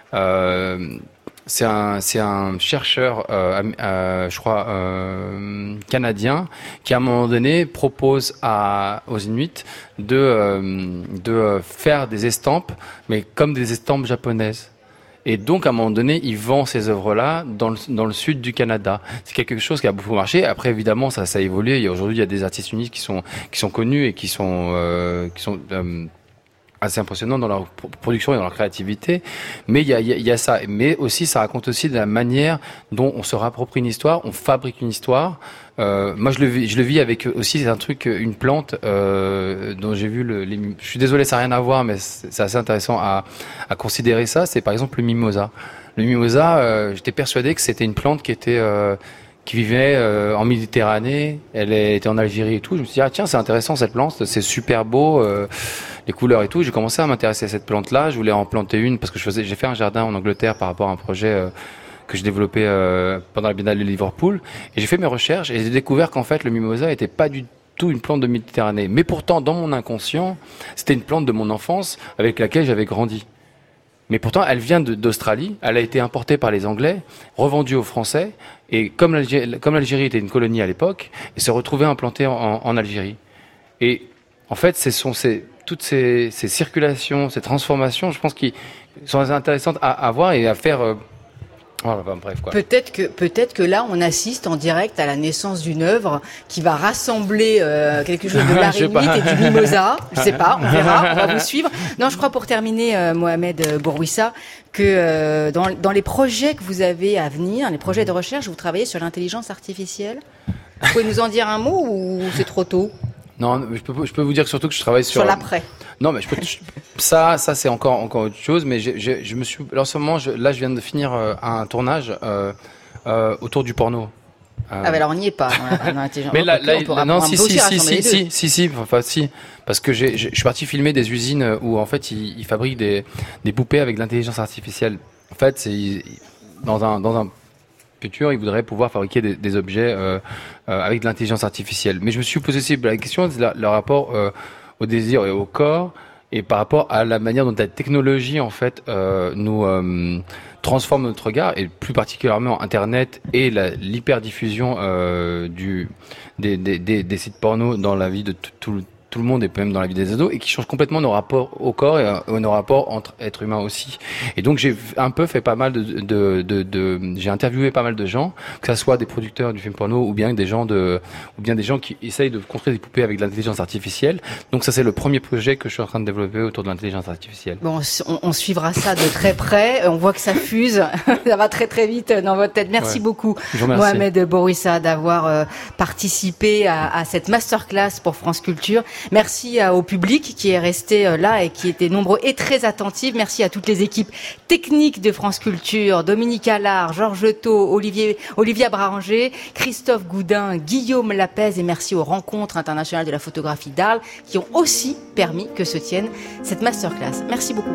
Euh, c'est un, c'est un chercheur, euh, euh, je crois, euh, canadien, qui à un moment donné propose à, aux Inuits de, euh, de faire des estampes, mais comme des estampes japonaises. Et donc, à un moment donné, il vend ces œuvres-là dans le, dans le sud du Canada. C'est quelque chose qui a beaucoup marché. Après, évidemment, ça, ça a évolué. Et aujourd'hui, il y a des artistes uniques qui sont, qui sont connus et qui sont, euh, qui sont, euh, assez impressionnants dans leur production et dans leur créativité. Mais il y a, il y a ça. Mais aussi, ça raconte aussi de la manière dont on se réapproprie une histoire, on fabrique une histoire. Euh, moi, je le vis, je le vis avec aussi, c'est un truc, une plante euh, dont j'ai vu le. Les, je suis désolé, ça n'a rien à voir, mais c'est, c'est assez intéressant à, à considérer ça. C'est par exemple le mimosa. Le mimosa, euh, j'étais persuadé que c'était une plante qui était euh, qui vivait euh, en Méditerranée. Elle était en Algérie et tout. Je me suis dit ah tiens, c'est intéressant cette plante, c'est super beau. Euh, les couleurs et tout, j'ai commencé à m'intéresser à cette plante-là. Je voulais en planter une parce que je faisais, j'ai fait un jardin en Angleterre par rapport à un projet euh, que j'ai développé euh, pendant la Biennale de Liverpool. Et j'ai fait mes recherches et j'ai découvert qu'en fait le mimosa était pas du tout une plante de Méditerranée. Mais pourtant, dans mon inconscient, c'était une plante de mon enfance avec laquelle j'avais grandi. Mais pourtant, elle vient de, d'Australie. Elle a été importée par les Anglais, revendue aux Français. Et comme l'Algérie, comme l'Algérie était une colonie à l'époque, elle s'est retrouvée implantée en, en Algérie. Et en fait, ce sont ces toutes ces, ces circulations, ces transformations, je pense qu'ils sont intéressantes à, à voir et à faire. Euh, voilà, bah, bref, quoi. Peut-être que, peut-être que là, on assiste en direct à la naissance d'une œuvre qui va rassembler euh, quelque chose de l'art inuit et du mimosa. Je sais pas, on verra, on va vous suivre. Non, je crois pour terminer, euh, Mohamed Bourouissa, que euh, dans, dans les projets que vous avez à venir, les projets de recherche, vous travaillez sur l'intelligence artificielle. Vous pouvez nous en dire un mot ou c'est trop tôt ? Non, je peux, je peux vous dire surtout que je travaille sur... Sur l'après. Non, mais je peux, ça, ça c'est encore, encore autre chose. Mais je, je, je me suis, en ce moment, je, là, je viens de finir euh, un tournage euh, euh, autour du porno. Euh... Ah, ben alors on n'y est pas. Dans l'intelligence. Mais là, là, là non, si, si, si, si, si, si, si, enfin, si, parce que j'ai, je suis parti filmer des usines où en fait ils, ils fabriquent des, des poupées avec de l'intelligence artificielle. En fait, c'est dans un, dans un futur, ils voudraient pouvoir fabriquer des, des objets euh, euh, avec de l'intelligence artificielle. Mais je me suis posé aussi la question de la, le rapport euh, au désir et au corps, et par rapport à la manière dont la technologie en fait euh, nous euh, transforme notre regard, et plus particulièrement Internet et la, l'hyperdiffusion euh, du des, des, des, des sites porno dans la vie de tout, tout tout le monde et même dans la vie des ados, et qui change complètement nos rapports au corps et euh, nos rapports entre êtres humains aussi. Et donc j'ai un peu fait pas mal de, de, de, de j'ai interviewé pas mal de gens, que ça soit des producteurs du film porno ou bien des gens de, ou bien des gens qui essayent de construire des poupées avec de l'intelligence artificielle. Donc ça c'est le premier projet que je suis en train de développer autour de l'intelligence artificielle. Bon, on, on suivra ça de très près. On voit que ça fuse, ça va très très vite dans votre tête. Merci ouais. beaucoup, Mohamed Bourouissa, d'avoir euh, participé à, à cette masterclass pour France Culture. Merci au public qui est resté là et qui était nombreux et très attentif. Merci à toutes les équipes techniques de France Culture, Dominique Allard, Georges Thau, Olivier, Olivia Branger, Christophe Goudin, Guillaume Lapez, et merci aux rencontres internationales de la photographie d'Arles qui ont aussi permis que se tienne cette masterclass. Merci beaucoup.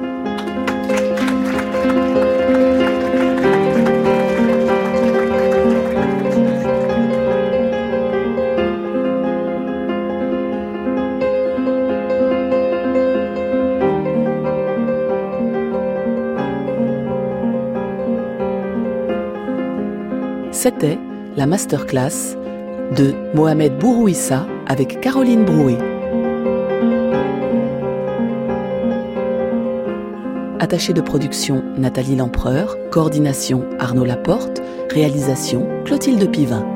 C'était la masterclass de Mohamed Bourouissa avec Caroline Brouet. Attachée de production Nathalie Lempereur, coordination Arnaud Laporte, réalisation Clotilde Pivin.